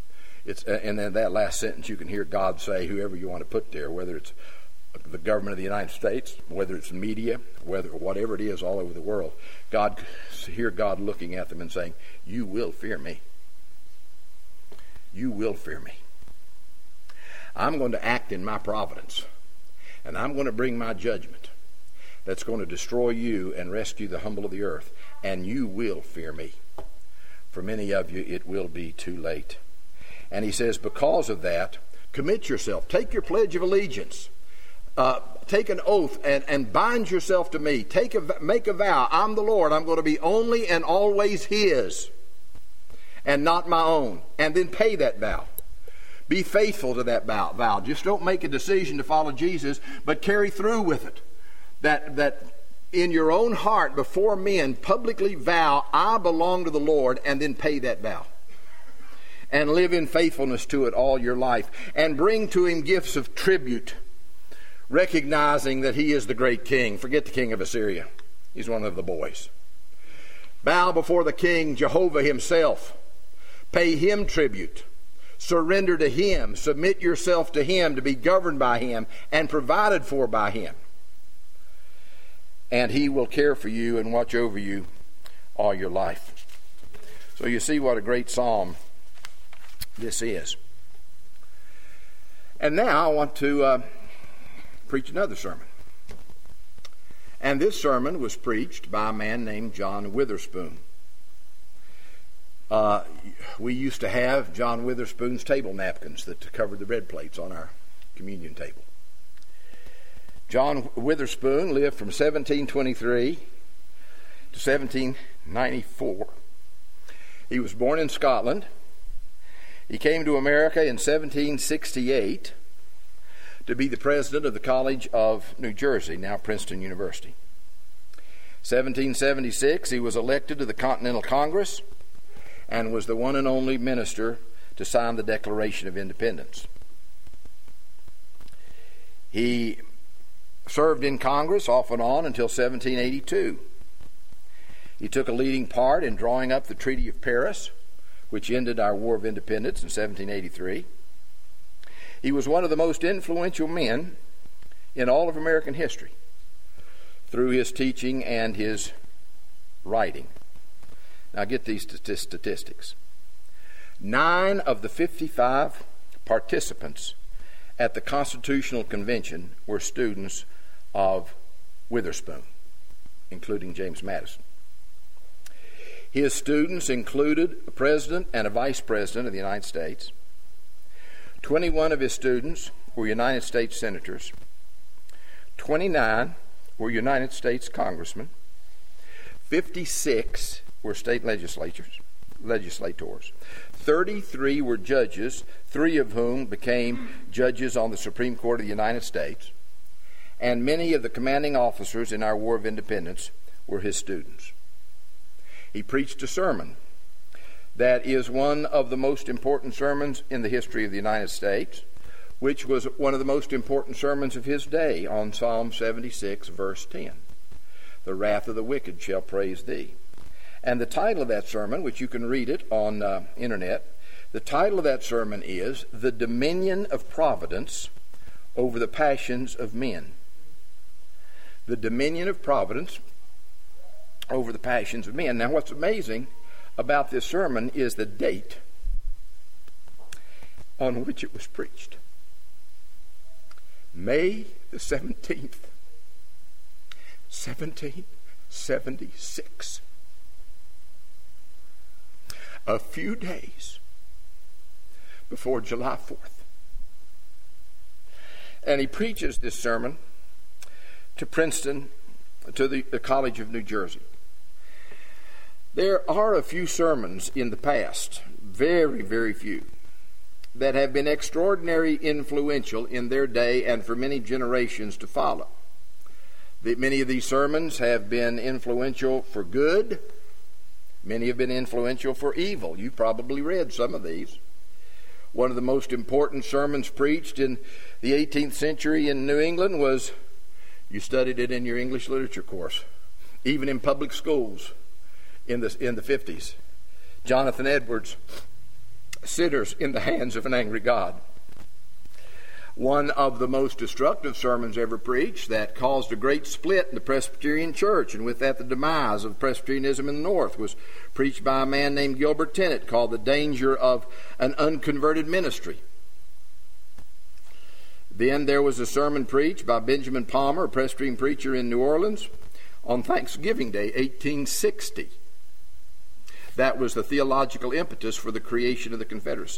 Speaker 1: And then that last sentence you can hear God say, whoever you want to put there, whether it's the government of the United States, whether it's media, whatever it is all over the world, hear God looking at them and saying, you will fear me. You will fear me. I'm going to act in my providence, and I'm going to bring my judgment that's going to destroy you and rescue the humble of the earth, and you will fear me. For many of you, it will be too late. And he says, because of that, commit yourself. Take your pledge of allegiance. Take an oath and bind yourself to me. Make a vow. I'm the Lord. I'm going to be only and always His and not my own. And then pay that vow. Be faithful to that vow. Just don't make a decision to follow Jesus, but carry through with it. That in your own heart before men publicly vow, I belong to the Lord, and then pay that vow. And live in faithfulness to it all your life. And bring to Him gifts of tribute, recognizing that He is the great king. Forget the king of Assyria. He's one of the boys. Bow before the king, Jehovah Himself. Pay Him tribute. Surrender to Him. Submit yourself to Him, to be governed by Him and provided for by Him. And He will care for you and watch over you all your life. So you see what a great psalm this is. And now I want to preach another sermon. And this sermon was preached by a man named John Witherspoon. We used to have John Witherspoon's table napkins that covered the bread plates on our communion table. John Witherspoon lived from 1723 to 1794. He was born in Scotland. He came to America in 1768 to be the president of the College of New Jersey, now Princeton University. 1776, he was elected to the Continental Congress and was the one and only minister to sign the Declaration of Independence. He served in Congress off and on until 1782. He took a leading part in drawing up the Treaty of Paris, which ended our War of Independence in 1783. He was one of the most influential men in all of American history through his teaching and his writing. Now get these statistics. 9 of the 55 participants at the Constitutional Convention were students of Witherspoon, including James Madison. His students included a president and a vice president of the United States. 21 of his students were United States senators. 29 were United States congressmen. 56 were state legislators. 33 were judges, 3 of whom became judges on the Supreme Court of the United States. And many of the commanding officers in our War of Independence were his students. He preached a sermon that is one of the most important sermons in the history of the United States, which was one of the most important sermons of his day on Psalm 76, verse 10. The wrath of the wicked shall praise thee. And the title of that sermon, which you can read it on internet, the title of that sermon is The Dominion of Providence Over the Passions of Men. The dominion of providence over the passions of men. Now, what's amazing about this sermon is the date on which it was preached. May the 17th, 1776. A few days before July 4th. And he preaches this sermon to Princeton, to the College of New Jersey. There are a few sermons in the past, very, very few, that have been extraordinarily influential in their day and for many generations to follow. Many of these sermons have been influential for good. Many have been influential for evil. You've probably read some of these. One of the most important sermons preached in the 18th century in New England was, you studied it in your English literature course, even in public schools in the 50s. Jonathan Edwards sinners in the hands of an angry God. One of the most destructive sermons ever preached that caused a great split in the Presbyterian Church, and with that the demise of Presbyterianism in the North, was preached by a man named Gilbert Tennent, called The Danger of an Unconverted Ministry. Then there was a sermon preached by Benjamin Palmer, a Presbyterian preacher in New Orleans, on Thanksgiving Day, 1860. That was the theological impetus for the creation of the Confederacy.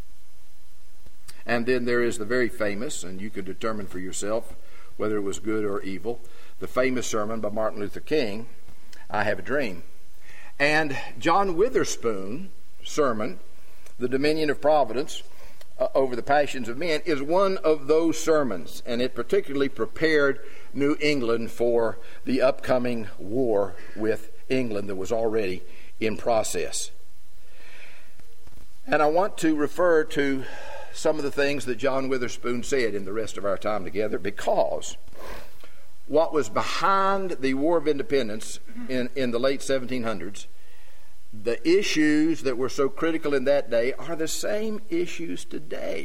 Speaker 1: And then there is the very famous, and you can determine for yourself whether it was good or evil, the famous sermon by Martin Luther King, I Have a Dream. And John Witherspoon's sermon, The Dominion of Providence over the Passions of Men, is one of those sermons, and it particularly prepared New England for the upcoming war with England that was already in process. And I want to refer to some of the things that John Witherspoon said in the rest of our time together, because what was behind the War of Independence in the late 1700s, the issues that were so critical in that day are the same issues today.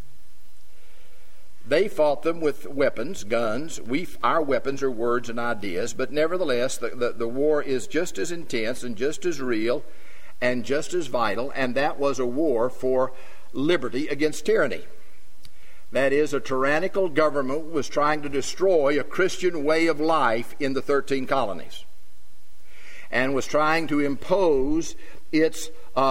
Speaker 1: They fought them with weapons, guns. Our weapons are words and ideas, but nevertheless, the war is just as intense and just as real and just as vital, and that was a war for liberty against tyranny. That is, a tyrannical government was trying to destroy a Christian way of life in the 13 colonies and was trying to impose its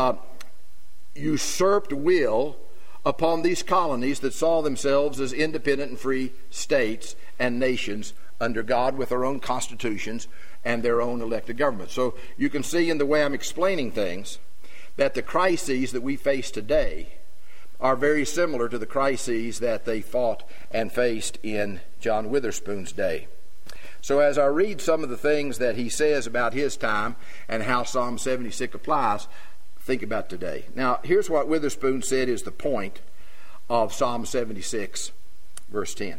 Speaker 1: usurped will upon these colonies that saw themselves as independent and free states and nations under God with their own constitutions and their own elected government. So you can see in the way I'm explaining things that the crises that we face today are very similar to the crises that they fought and faced in John Witherspoon's day. So as I read some of the things that he says about his time and how Psalm 76 applies, think about today. Now, here's what Witherspoon said is the point of Psalm 76, verse 10.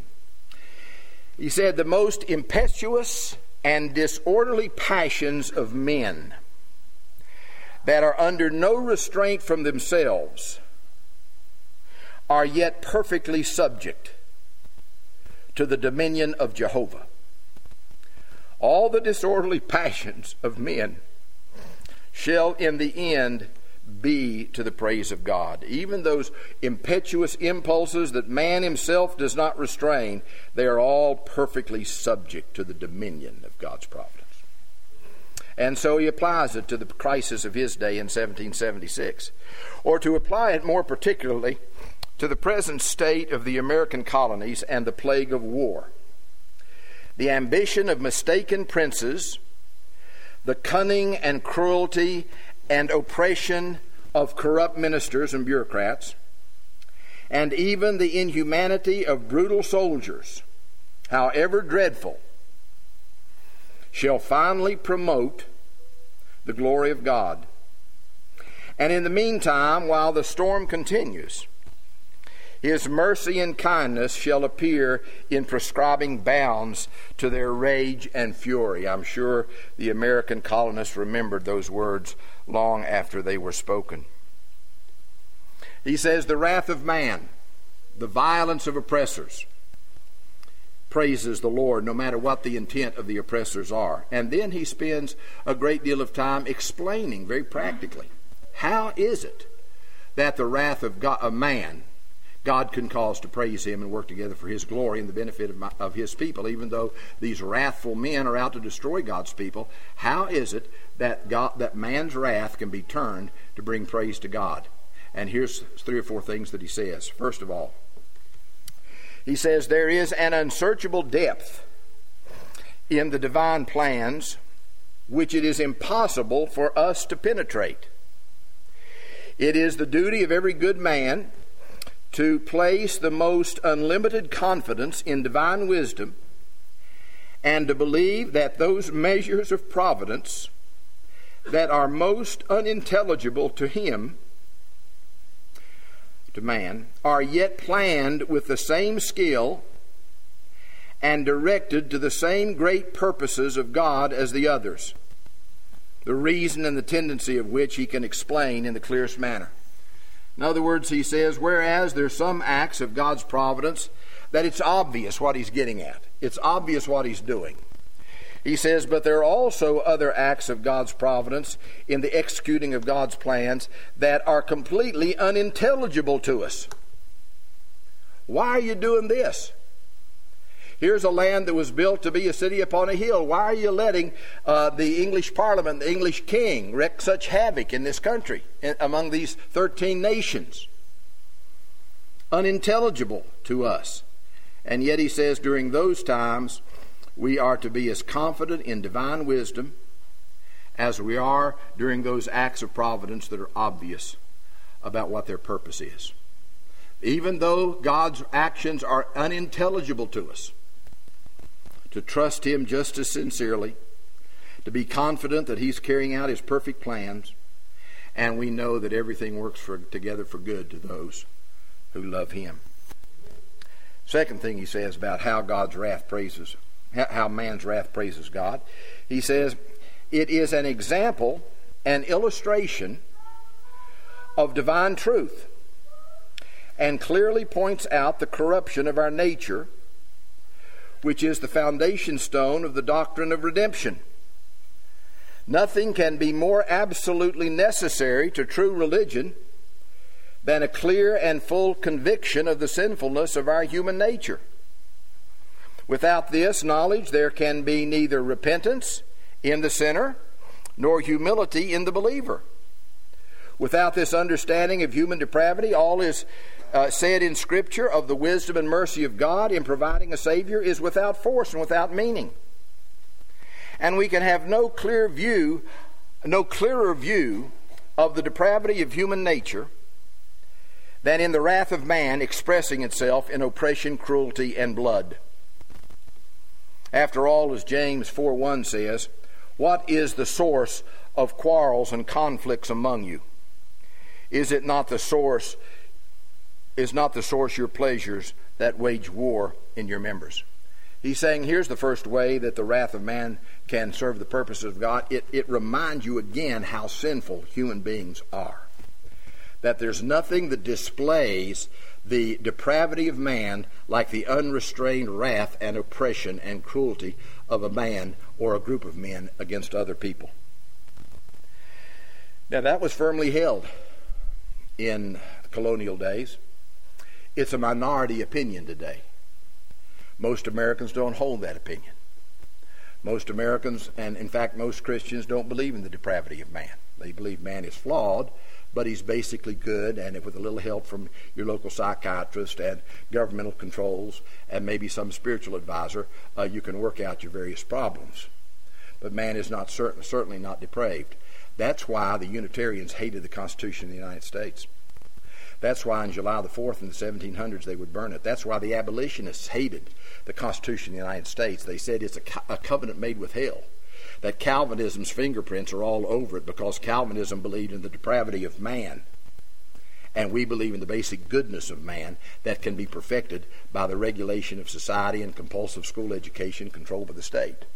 Speaker 1: He said, "The most impetuous and disorderly passions of men that are under no restraint from themselves are yet perfectly subject to the dominion of Jehovah. All the disorderly passions of men shall in the end be to the praise of God." Even those impetuous impulses that man himself does not restrain, they are all perfectly subject to the dominion of God's providence. And so he applies it to the crisis of his day in 1776. Or to apply it more particularly to the present state of the American colonies and the plague of war. The ambition of mistaken princes, the cunning and cruelty and oppression of corrupt ministers and bureaucrats, and even the inhumanity of brutal soldiers, however dreadful, shall finally promote the glory of God. And in the meantime, while the storm continues, His mercy and kindness shall appear in prescribing bounds to their rage and fury. I'm sure the American colonists remembered those words long after they were spoken. He says, the wrath of man, the violence of oppressors, praises the Lord no matter what the intent of the oppressors are. And then he spends a great deal of time explaining very practically, how is it that the wrath of man, God can cause to praise him and work together for his glory and the benefit of his people, even though these wrathful men are out to destroy God's people? How is it that man's wrath can be turned to bring praise to God? And here's 3 or 4 things that he says. First of all, he says there is an unsearchable depth in the divine plans which it is impossible for us to penetrate. It is the duty of every good man to place the most unlimited confidence in divine wisdom and to believe that those measures of providence that are most unintelligible to him, to man, are yet planned with the same skill and directed to the same great purposes of God as the others, the reason and the tendency of which he can explain in the clearest manner. In other words, he says, whereas there's some acts of God's providence that it's obvious what he's getting at. It's obvious what he's doing. He says, but there are also other acts of God's providence in the executing of God's plans that are completely unintelligible to us. Why are you doing this? Here's a land that was built to be a city upon a hill. Why are you letting the English Parliament, the English king, wreak such havoc in this country, among these 13 nations? Unintelligible to us. And yet he says during those times we are to be as confident in divine wisdom as we are during those acts of providence that are obvious about what their purpose is. Even though God's actions are unintelligible to us, to trust him just as sincerely, to be confident that he's carrying out his perfect plans, and we know that everything works together for good to those who love him. Second thing he says about how man's wrath praises God, he says, it is an example, an illustration of divine truth, and clearly points out the corruption of our nature, which is the foundation stone of the doctrine of redemption. Nothing can be more absolutely necessary to true religion than a clear and full conviction of the sinfulness of our human nature. Without this knowledge, there can be neither repentance in the sinner nor humility in the believer. Without this understanding of human depravity, all is said in Scripture of the wisdom and mercy of God in providing a Savior is without force and without meaning. And we can have no clearer view of the depravity of human nature than in the wrath of man expressing itself in oppression, cruelty, and blood. After all, as James 4:1 says, what is the source of quarrels and conflicts among you? Is not the source your pleasures that wage war in your members? He's saying here's the first way that the wrath of man can serve the purposes of God. It reminds you again how sinful human beings are. That there's nothing that displays the depravity of man like the unrestrained wrath and oppression and cruelty of a man or a group of men against other people. Now that was firmly held in colonial days. It's a minority opinion today. Most Americans don't hold that opinion. Most Americans, and in fact most Christians, don't believe in the depravity of man. They believe man is flawed, but he's basically good, and with a little help from your local psychiatrist and governmental controls and maybe some spiritual advisor, you can work out your various problems. But man is not certainly not depraved. That's why the Unitarians hated the Constitution of the United States. That's why on July the 4th in the 1700s they would burn it. That's why the abolitionists hated the Constitution of the United States. They said it's a covenant made with hell. That Calvinism's fingerprints are all over it because Calvinism believed in the depravity of man. And we believe in the basic goodness of man that can be perfected by the regulation of society and compulsive school education controlled by the state.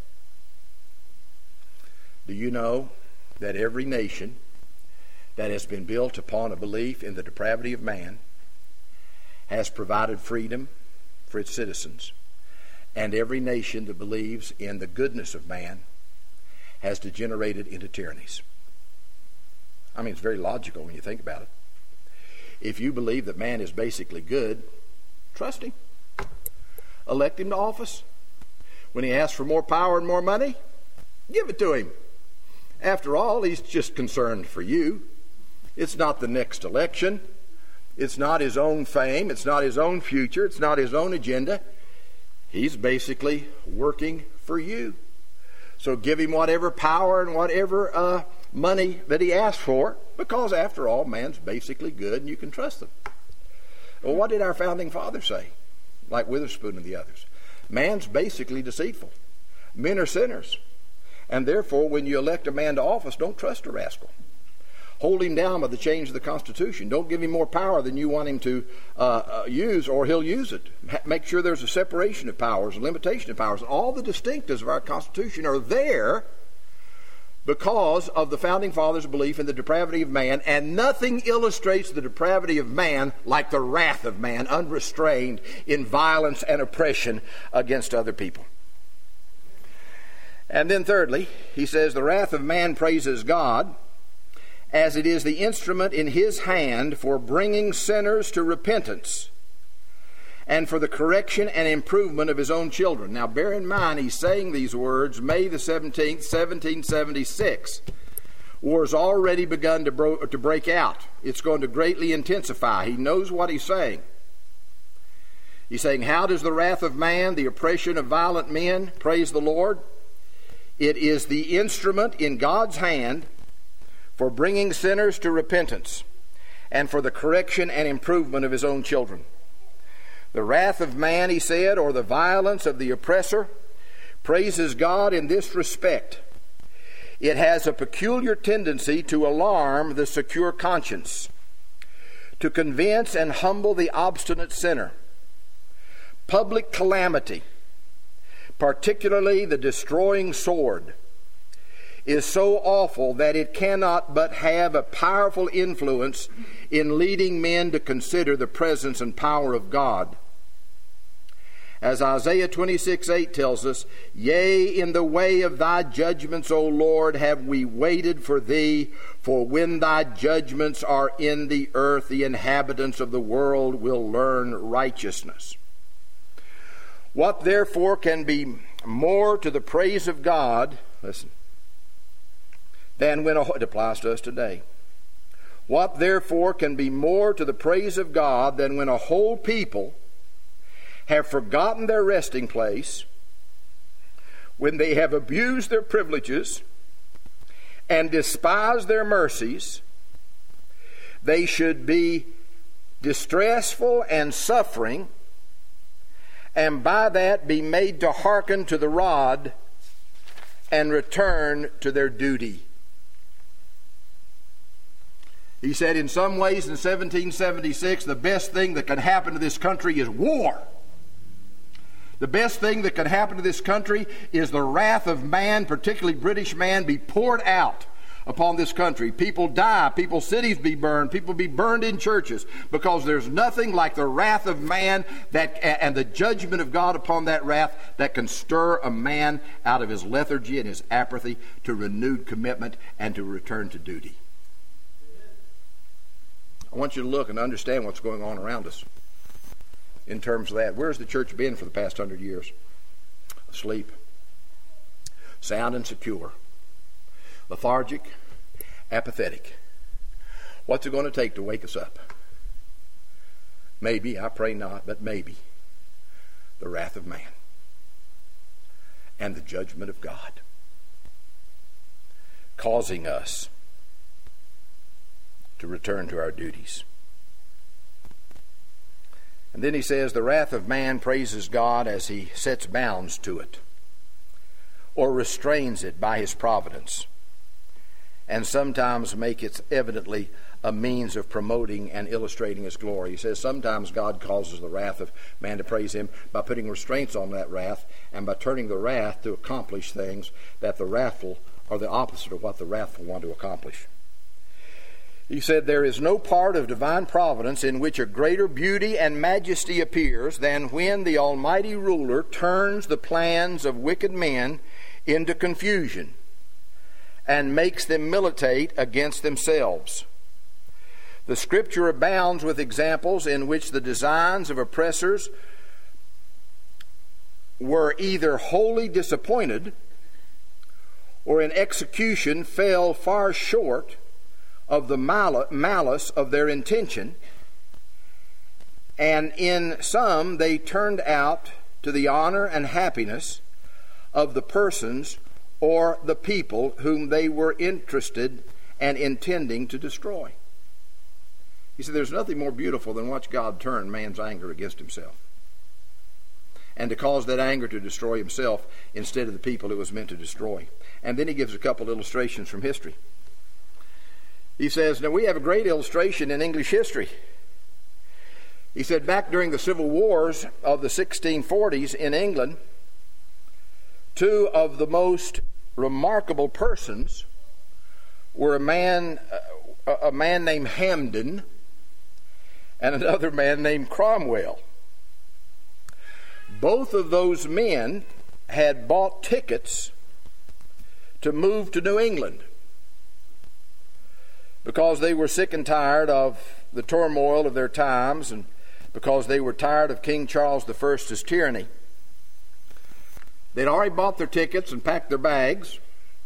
Speaker 1: Do you know that every nation that has been built upon a belief in the depravity of man has provided freedom for its citizens, and every nation that believes in the goodness of man has degenerated into tyrannies? I mean, it's very logical when you think about it. If you believe that man is basically good, trust him. Elect him to office. When he asks for more power and more money, give it to him. After all, he's just concerned for you. It's not the next election. It's not his own fame. It's not his own future. It's not his own agenda. He's basically working for you. So give him whatever power and whatever money that he asks for, because after all, man's basically good and you can trust him. Well, what did our founding fathers say? Like Witherspoon and the others. Man's basically deceitful. Men are sinners. And therefore, when you elect a man to office, don't trust a rascal. Hold him down by the change of the Constitution. Don't give him more power than you want him to use, or he'll use it. Make sure there's a separation of powers, a limitation of powers. All the distinctives of our Constitution are there because of the Founding Fathers' belief in the depravity of man, and nothing illustrates the depravity of man like the wrath of man, unrestrained in violence and oppression against other people. And then thirdly, he says, the wrath of man praises God, as it is the instrument in his hand for bringing sinners to repentance and for the correction and improvement of his own children. Now bear in mind, he's saying these words May the 17th, 1776. War's already begun to break out. It's going to greatly intensify. He knows what he's saying. He's saying, how does the wrath of man, the oppression of violent men, praise the Lord? It is the instrument in God's hand for bringing sinners to repentance and for the correction and improvement of his own children. The wrath of man, he said, or the violence of the oppressor, praises God in this respect. It has a peculiar tendency to alarm the secure conscience, to convince and humble the obstinate sinner. Public calamity, particularly the destroying sword, is so awful that it cannot but have a powerful influence in leading men to consider the presence and power of God. As Isaiah 26:8 tells us, yea, in the way of thy judgments, O Lord, have we waited for thee, for when thy judgments are in the earth, the inhabitants of the world will learn righteousness. What therefore can be more to the praise of God, listen, than when it applies to us today. What therefore can be more to the praise of God than when a whole people have forgotten their resting place, when they have abused their privileges and despised their mercies? They should be distressful and suffering, and by that be made to hearken to the rod and return to their duty. He said in some ways in 1776, the best thing that can happen to this country is war. The best thing that can happen to this country is the wrath of man, particularly British man, be poured out upon this country. People die, people's cities be burned, people be burned in churches, because there's nothing like the wrath of man and the judgment of God upon that wrath that can stir a man out of his lethargy and his apathy to renewed commitment and to return to duty. I want you to look and understand what's going on around us in terms of that. Where's the church been for the past 100 years? Asleep, sound and secure, lethargic, apathetic. What's it going to take to wake us up? Maybe, I pray not, but maybe, the wrath of man and the judgment of God, causing us to return to our duties. And then he says, the wrath of man praises God as he sets bounds to it, or restrains it by his providence, and sometimes make it evidently a means of promoting and illustrating his glory. He says sometimes God causes the wrath of man to praise him by putting restraints on that wrath, and by turning the wrath to accomplish things that the wrathful are the opposite of what the wrathful want to accomplish. He said, there is no part of divine providence in which a greater beauty and majesty appears than when the Almighty Ruler turns the plans of wicked men into confusion and makes them militate against themselves. The Scripture abounds with examples in which the designs of oppressors were either wholly disappointed or in execution fell far short of the malice of their intention, and in some they turned out to the honor and happiness of the persons or the people whom they were interested and intending to destroy. He said there's nothing more beautiful than watch God turn man's anger against himself, and to cause that anger to destroy himself instead of the people it was meant to destroy. And then he gives a couple illustrations from history. He says, now we have a great illustration in English history. He said back during the civil wars of the 1640s in England, two of the most remarkable persons were a man named Hampden and another man named Cromwell. Both of those men had bought tickets to move to New England because they were sick and tired of the turmoil of their times and because they were tired of King Charles I's tyranny. They'd already bought their tickets and packed their bags,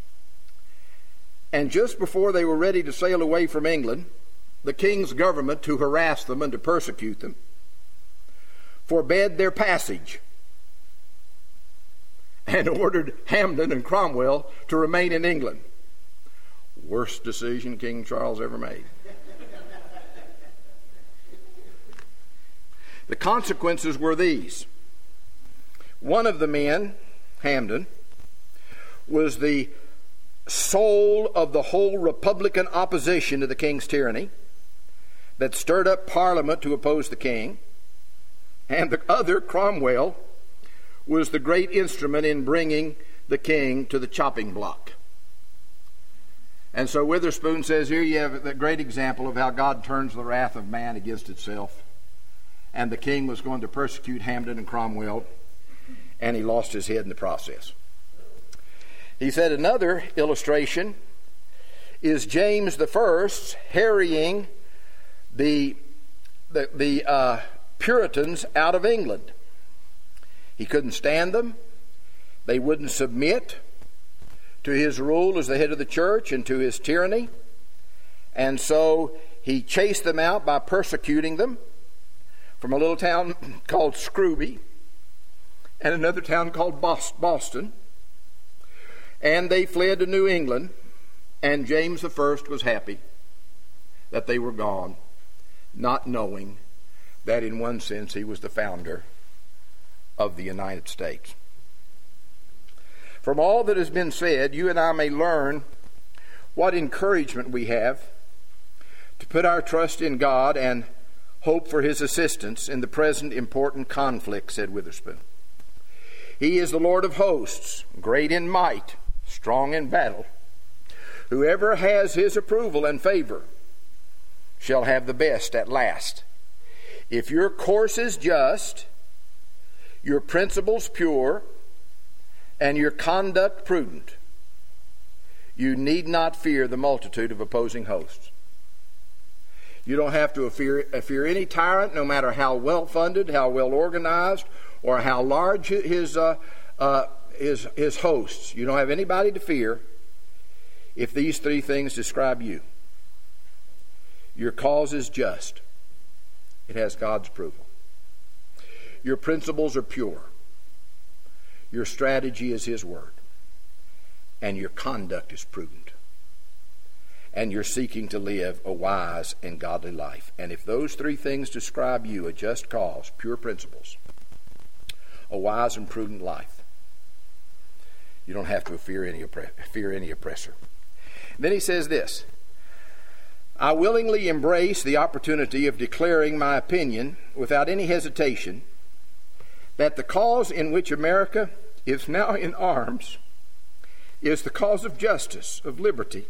Speaker 1: and just before they were ready to sail away from England, the king's government, to harass them and to persecute them, forbade their passage and ordered Hampden and Cromwell to remain in England. Worst decision King Charles ever made. The consequences were these. One of the men, Hampden, was the soul of the whole Republican opposition to the king's tyranny that stirred up Parliament to oppose the king. And the other, Cromwell, was the great instrument in bringing the king to the chopping block. And so Witherspoon says here you have a great example of how God turns the wrath of man against itself. And the king was going to persecute Hampden and Cromwell, and he lost his head in the process. He said another illustration is James I harrying the Puritans out of England. He couldn't stand them. They wouldn't submit to his rule as the head of the church and to his tyranny. And so he chased them out by persecuting them from a little town called Scrooby and another town called Boston. And they fled to New England, and James I was happy that they were gone, not knowing that in one sense he was the founder of the United States. From all that has been said, you and I may learn what encouragement we have to put our trust in God and hope for his assistance in the present important conflict, said Witherspoon. He is the Lord of hosts, great in might, strong in battle. Whoever has his approval and favor shall have the best at last. If your course is just, your principles pure, and your conduct prudent, you need not fear the multitude of opposing hosts. You don't have to fear any tyrant, no matter how well funded, how well organized, or how large his hosts. You don't have anybody to fear if these three things describe you. Your cause is just. It has God's approval. Your principles are pure. Your strategy is his word. And your conduct is prudent. And you're seeking to live a wise and godly life. And if those three things describe you, a just cause, pure principles, a wise and prudent life, you don't have to fear any oppressor. And then he says this, I willingly embrace the opportunity of declaring my opinion without any hesitation that the cause in which America is now in arms is the cause of justice, of liberty.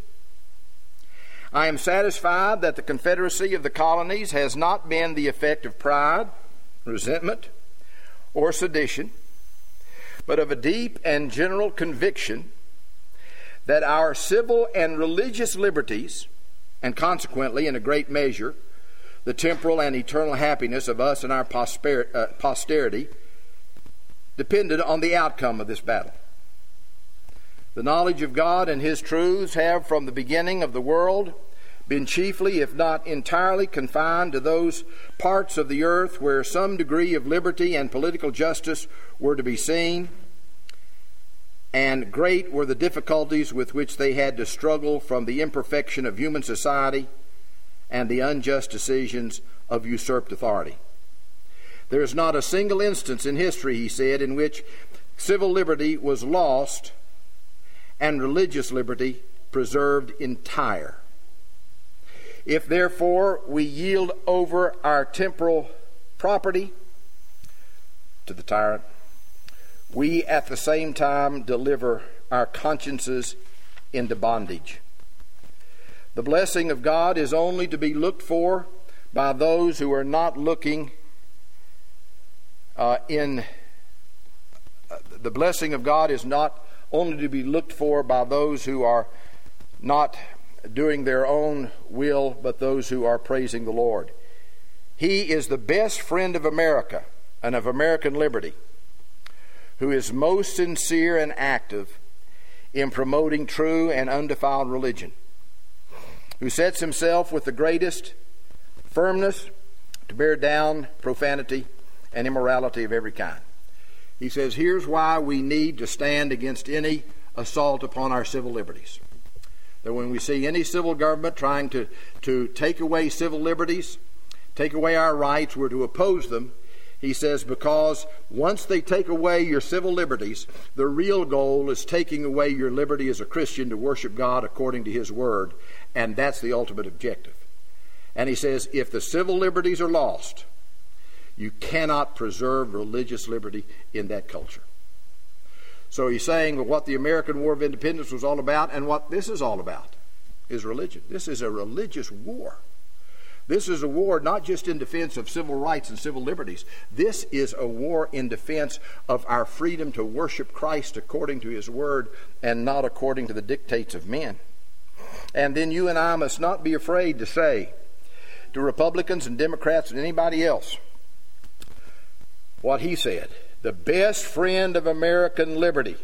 Speaker 1: I am satisfied that the Confederacy of the Colonies has not been the effect of pride, resentment, or sedition, but of a deep and general conviction that our civil and religious liberties, and consequently, in a great measure, the temporal and eternal happiness of us and our posterity, depended on the outcome of this battle. The knowledge of God and his truths have, from the beginning of the world, been chiefly, if not entirely, confined to those parts of the earth where some degree of liberty and political justice were to be seen, and great were the difficulties with which they had to struggle from the imperfection of human society and the unjust decisions of usurped authority. There is not a single instance in history, he said, in which civil liberty was lost and religious liberty preserved entire. If therefore we yield over our temporal property to the tyrant, we at the same time deliver our consciences into bondage. The blessing of God is only to be looked for by those who are not looking the blessing of God is not only to be looked for by those who are not doing their own will, but those who are praising the Lord. He is the best friend of America and of American liberty, who is most sincere and active in promoting true and undefiled religion, who sets himself with the greatest firmness to bear down profanity and immorality of every kind. He says, here's why we need to stand against any assault upon our civil liberties. That when we see any civil government trying to take away civil liberties, take away our rights, we're to oppose them. He says, because once they take away your civil liberties, the real goal is taking away your liberty as a Christian to worship God according to His Word, and that's the ultimate objective. And he says, if the civil liberties are lost, you cannot preserve religious liberty in that culture. So he's saying that what the American War of Independence was all about and what this is all about is religion. This is a religious war. This is a war not just in defense of civil rights and civil liberties. This is a war in defense of our freedom to worship Christ according to His Word and not according to the dictates of men. And then you and I must not be afraid to say to Republicans and Democrats and anybody else what he said. The best friend of American liberty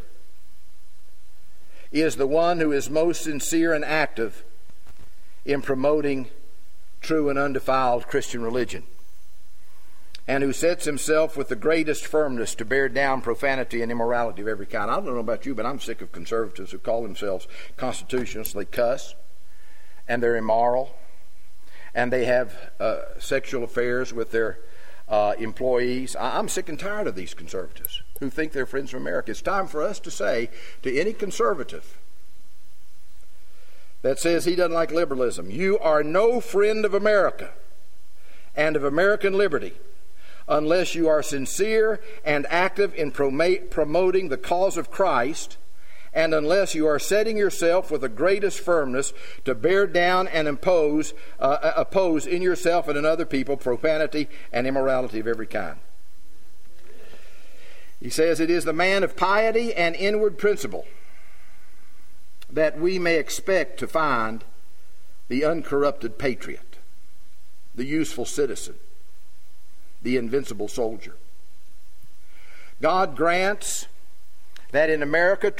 Speaker 1: is the one who is most sincere and active in promoting true and undefiled Christian religion, and who sets himself with the greatest firmness to bear down profanity and immorality of every kind. I don't know about you, but I'm sick of conservatives who call themselves constitutionalists. They cuss, and they're immoral, and they have sexual affairs with their employees. I'm sick and tired of these conservatives who think they're friends of America. It's time for us to say to any conservative that says he doesn't like liberalism, you are no friend of America and of American liberty unless you are sincere and active in promoting the cause of Christ, and unless you are setting yourself with the greatest firmness to bear down and oppose in yourself and in other people profanity and immorality of every kind. He says it is the man of piety and inward principle that we may expect to find the uncorrupted patriot, the useful citizen, the invincible soldier. God grant that in America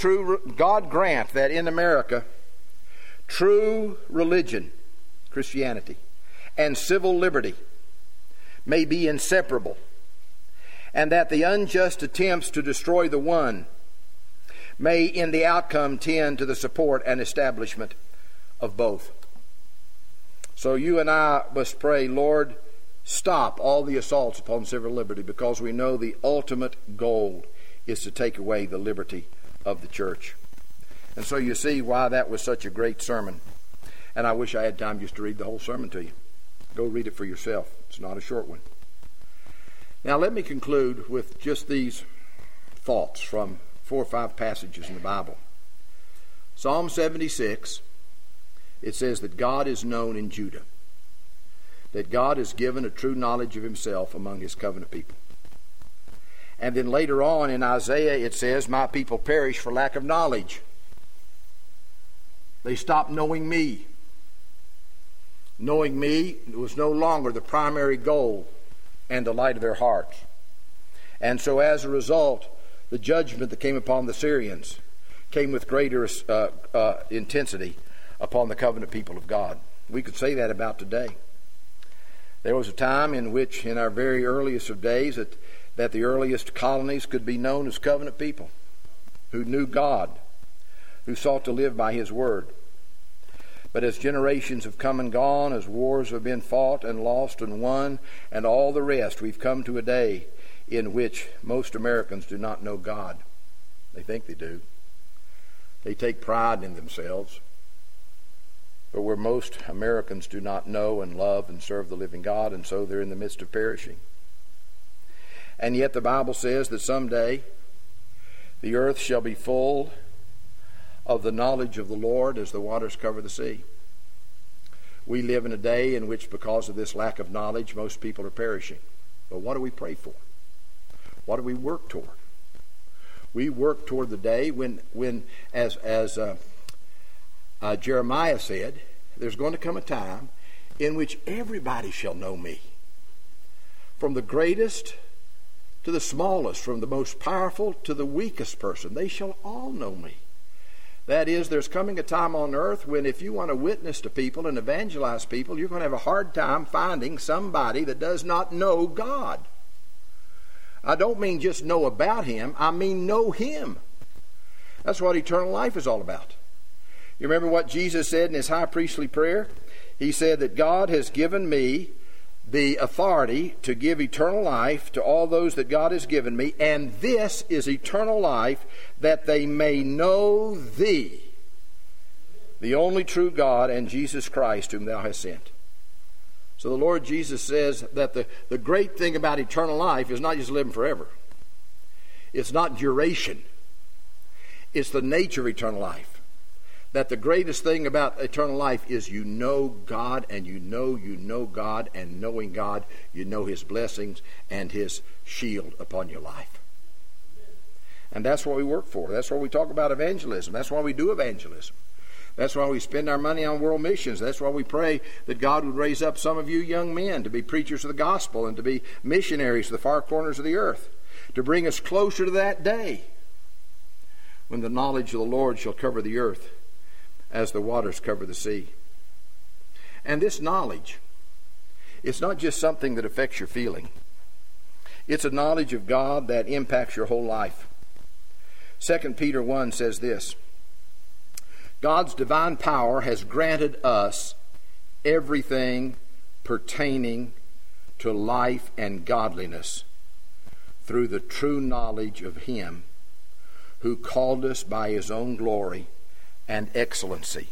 Speaker 1: true religion, Christianity, and civil liberty may be inseparable, and that the unjust attempts to destroy the one may in the outcome tend to the support and establishment of both. So you and I must pray, Lord, stop all the assaults upon civil liberty, because we know the ultimate goal is to take away the liberty of the church. And so you see why that was such a great sermon. And I wish I had time just to read the whole sermon to you. Go read it for yourself. It's not a short one. Now let me conclude with just these thoughts from 4 or 5 passages in the Bible. Psalm 76, it says that God is known in Judah, that God has given a true knowledge of Himself among His covenant people. And then later on in Isaiah it says, my people perish for lack of knowledge. They stopped knowing me. Knowing me was no longer the primary goal and the light of their hearts. And so as a result, the judgment that came upon the Syrians came with greater intensity upon the covenant people of God. We could say that about today. There was a time in which, in our very earliest of days, that the earliest colonies could be known as covenant people who knew God, who sought to live by His Word. But as generations have come and gone, as wars have been fought and lost and won, and all the rest, we've come to a day in which most Americans do not know God. They think they do. They take pride in themselves. But where most Americans do not know and love and serve the living God, and so they're in the midst of perishing. And yet the Bible says that someday the earth shall be full of the knowledge of the Lord as the waters cover the sea. We live in a day in which, because of this lack of knowledge, most people are perishing. But what do we pray for? What do we work toward? We work toward the day when as Jeremiah said, there's going to come a time in which everybody shall know me. From the greatest to the smallest, from the most powerful to the weakest person, they shall all know me. That is, there's coming a time on earth when if you want to witness to people and evangelize people, you're going to have a hard time finding somebody that does not know God. I don't mean just know about Him, I mean know Him. That's what eternal life is all about. You remember what Jesus said in His high priestly prayer? He said that God has given me the authority to give eternal life to all those that God has given me, and this is eternal life, that they may know Thee, the only true God, and Jesus Christ, whom Thou hast sent. So the Lord Jesus says that the great thing about eternal life is not just living forever. It's not duration. It's the nature of eternal life. That the greatest thing about eternal life is you know God, and you know God, and knowing God, you know His blessings and His shield upon your life. And that's what we work for. That's why we talk about evangelism. That's why we do evangelism. That's why we spend our money on world missions. That's why we pray that God would raise up some of you young men to be preachers of the gospel and to be missionaries to the far corners of the earth, to bring us closer to that day when the knowledge of the Lord shall cover the earth as the waters cover the sea. And this knowledge, it's not just something that affects your feeling. It's a knowledge of God that impacts your whole life. 2 Peter 1 says this: God's divine power has granted us everything pertaining to life and godliness through the true knowledge of Him who called us by His own glory and excellency.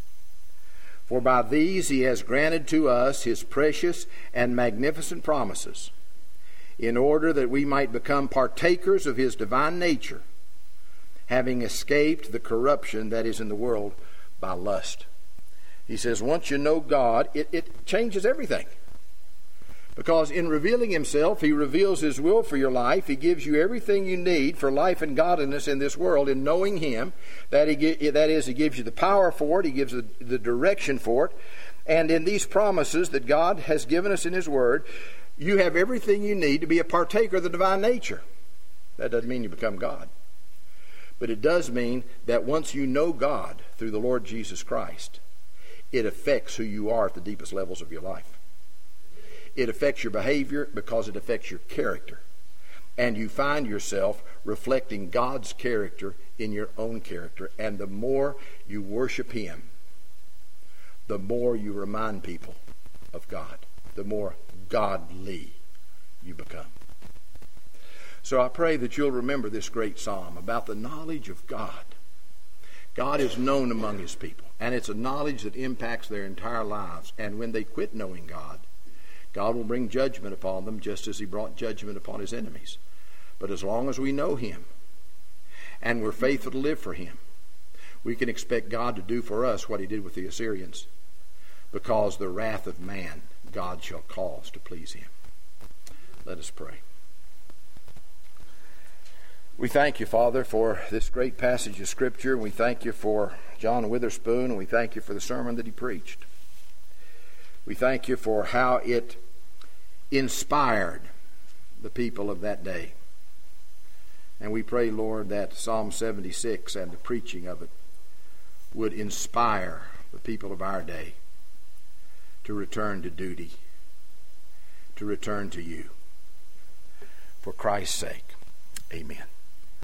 Speaker 1: For by these He has granted to us His precious and magnificent promises, in order that we might become partakers of His divine nature, having escaped the corruption that is in the world by lust. He says once you know God, it changes everything. Because in revealing Himself, He reveals His will for your life. He gives you everything you need for life and godliness in this world in knowing Him. That is, He gives you the power for it. He gives the direction for it. And in these promises that God has given us in His Word, you have everything you need to be a partaker of the divine nature. That doesn't mean you become God. But it does mean that once you know God through the Lord Jesus Christ, it affects who you are at the deepest levels of your life. It affects your behavior because it affects your character. And you find yourself reflecting God's character in your own character. And the more you worship Him, the more you remind people of God, the more godly you become. So I pray that you'll remember this great psalm about the knowledge of God. God is known among His people, and it's a knowledge that impacts their entire lives. And when they quit knowing God, God will bring judgment upon them just as He brought judgment upon His enemies. But as long as we know Him and we're faithful to live for Him, we can expect God to do for us what He did with the Assyrians, because the wrath of man God shall cause to please Him. Let us pray. We thank You, Father, for this great passage of Scripture. We thank You for John Witherspoon, and we thank You for the sermon that he preached. We thank You for how it inspired the people of that day. And we pray, Lord, that Psalm 76 and the preaching of it would inspire the people of our day to return to duty, to return to You. For Christ's sake, amen.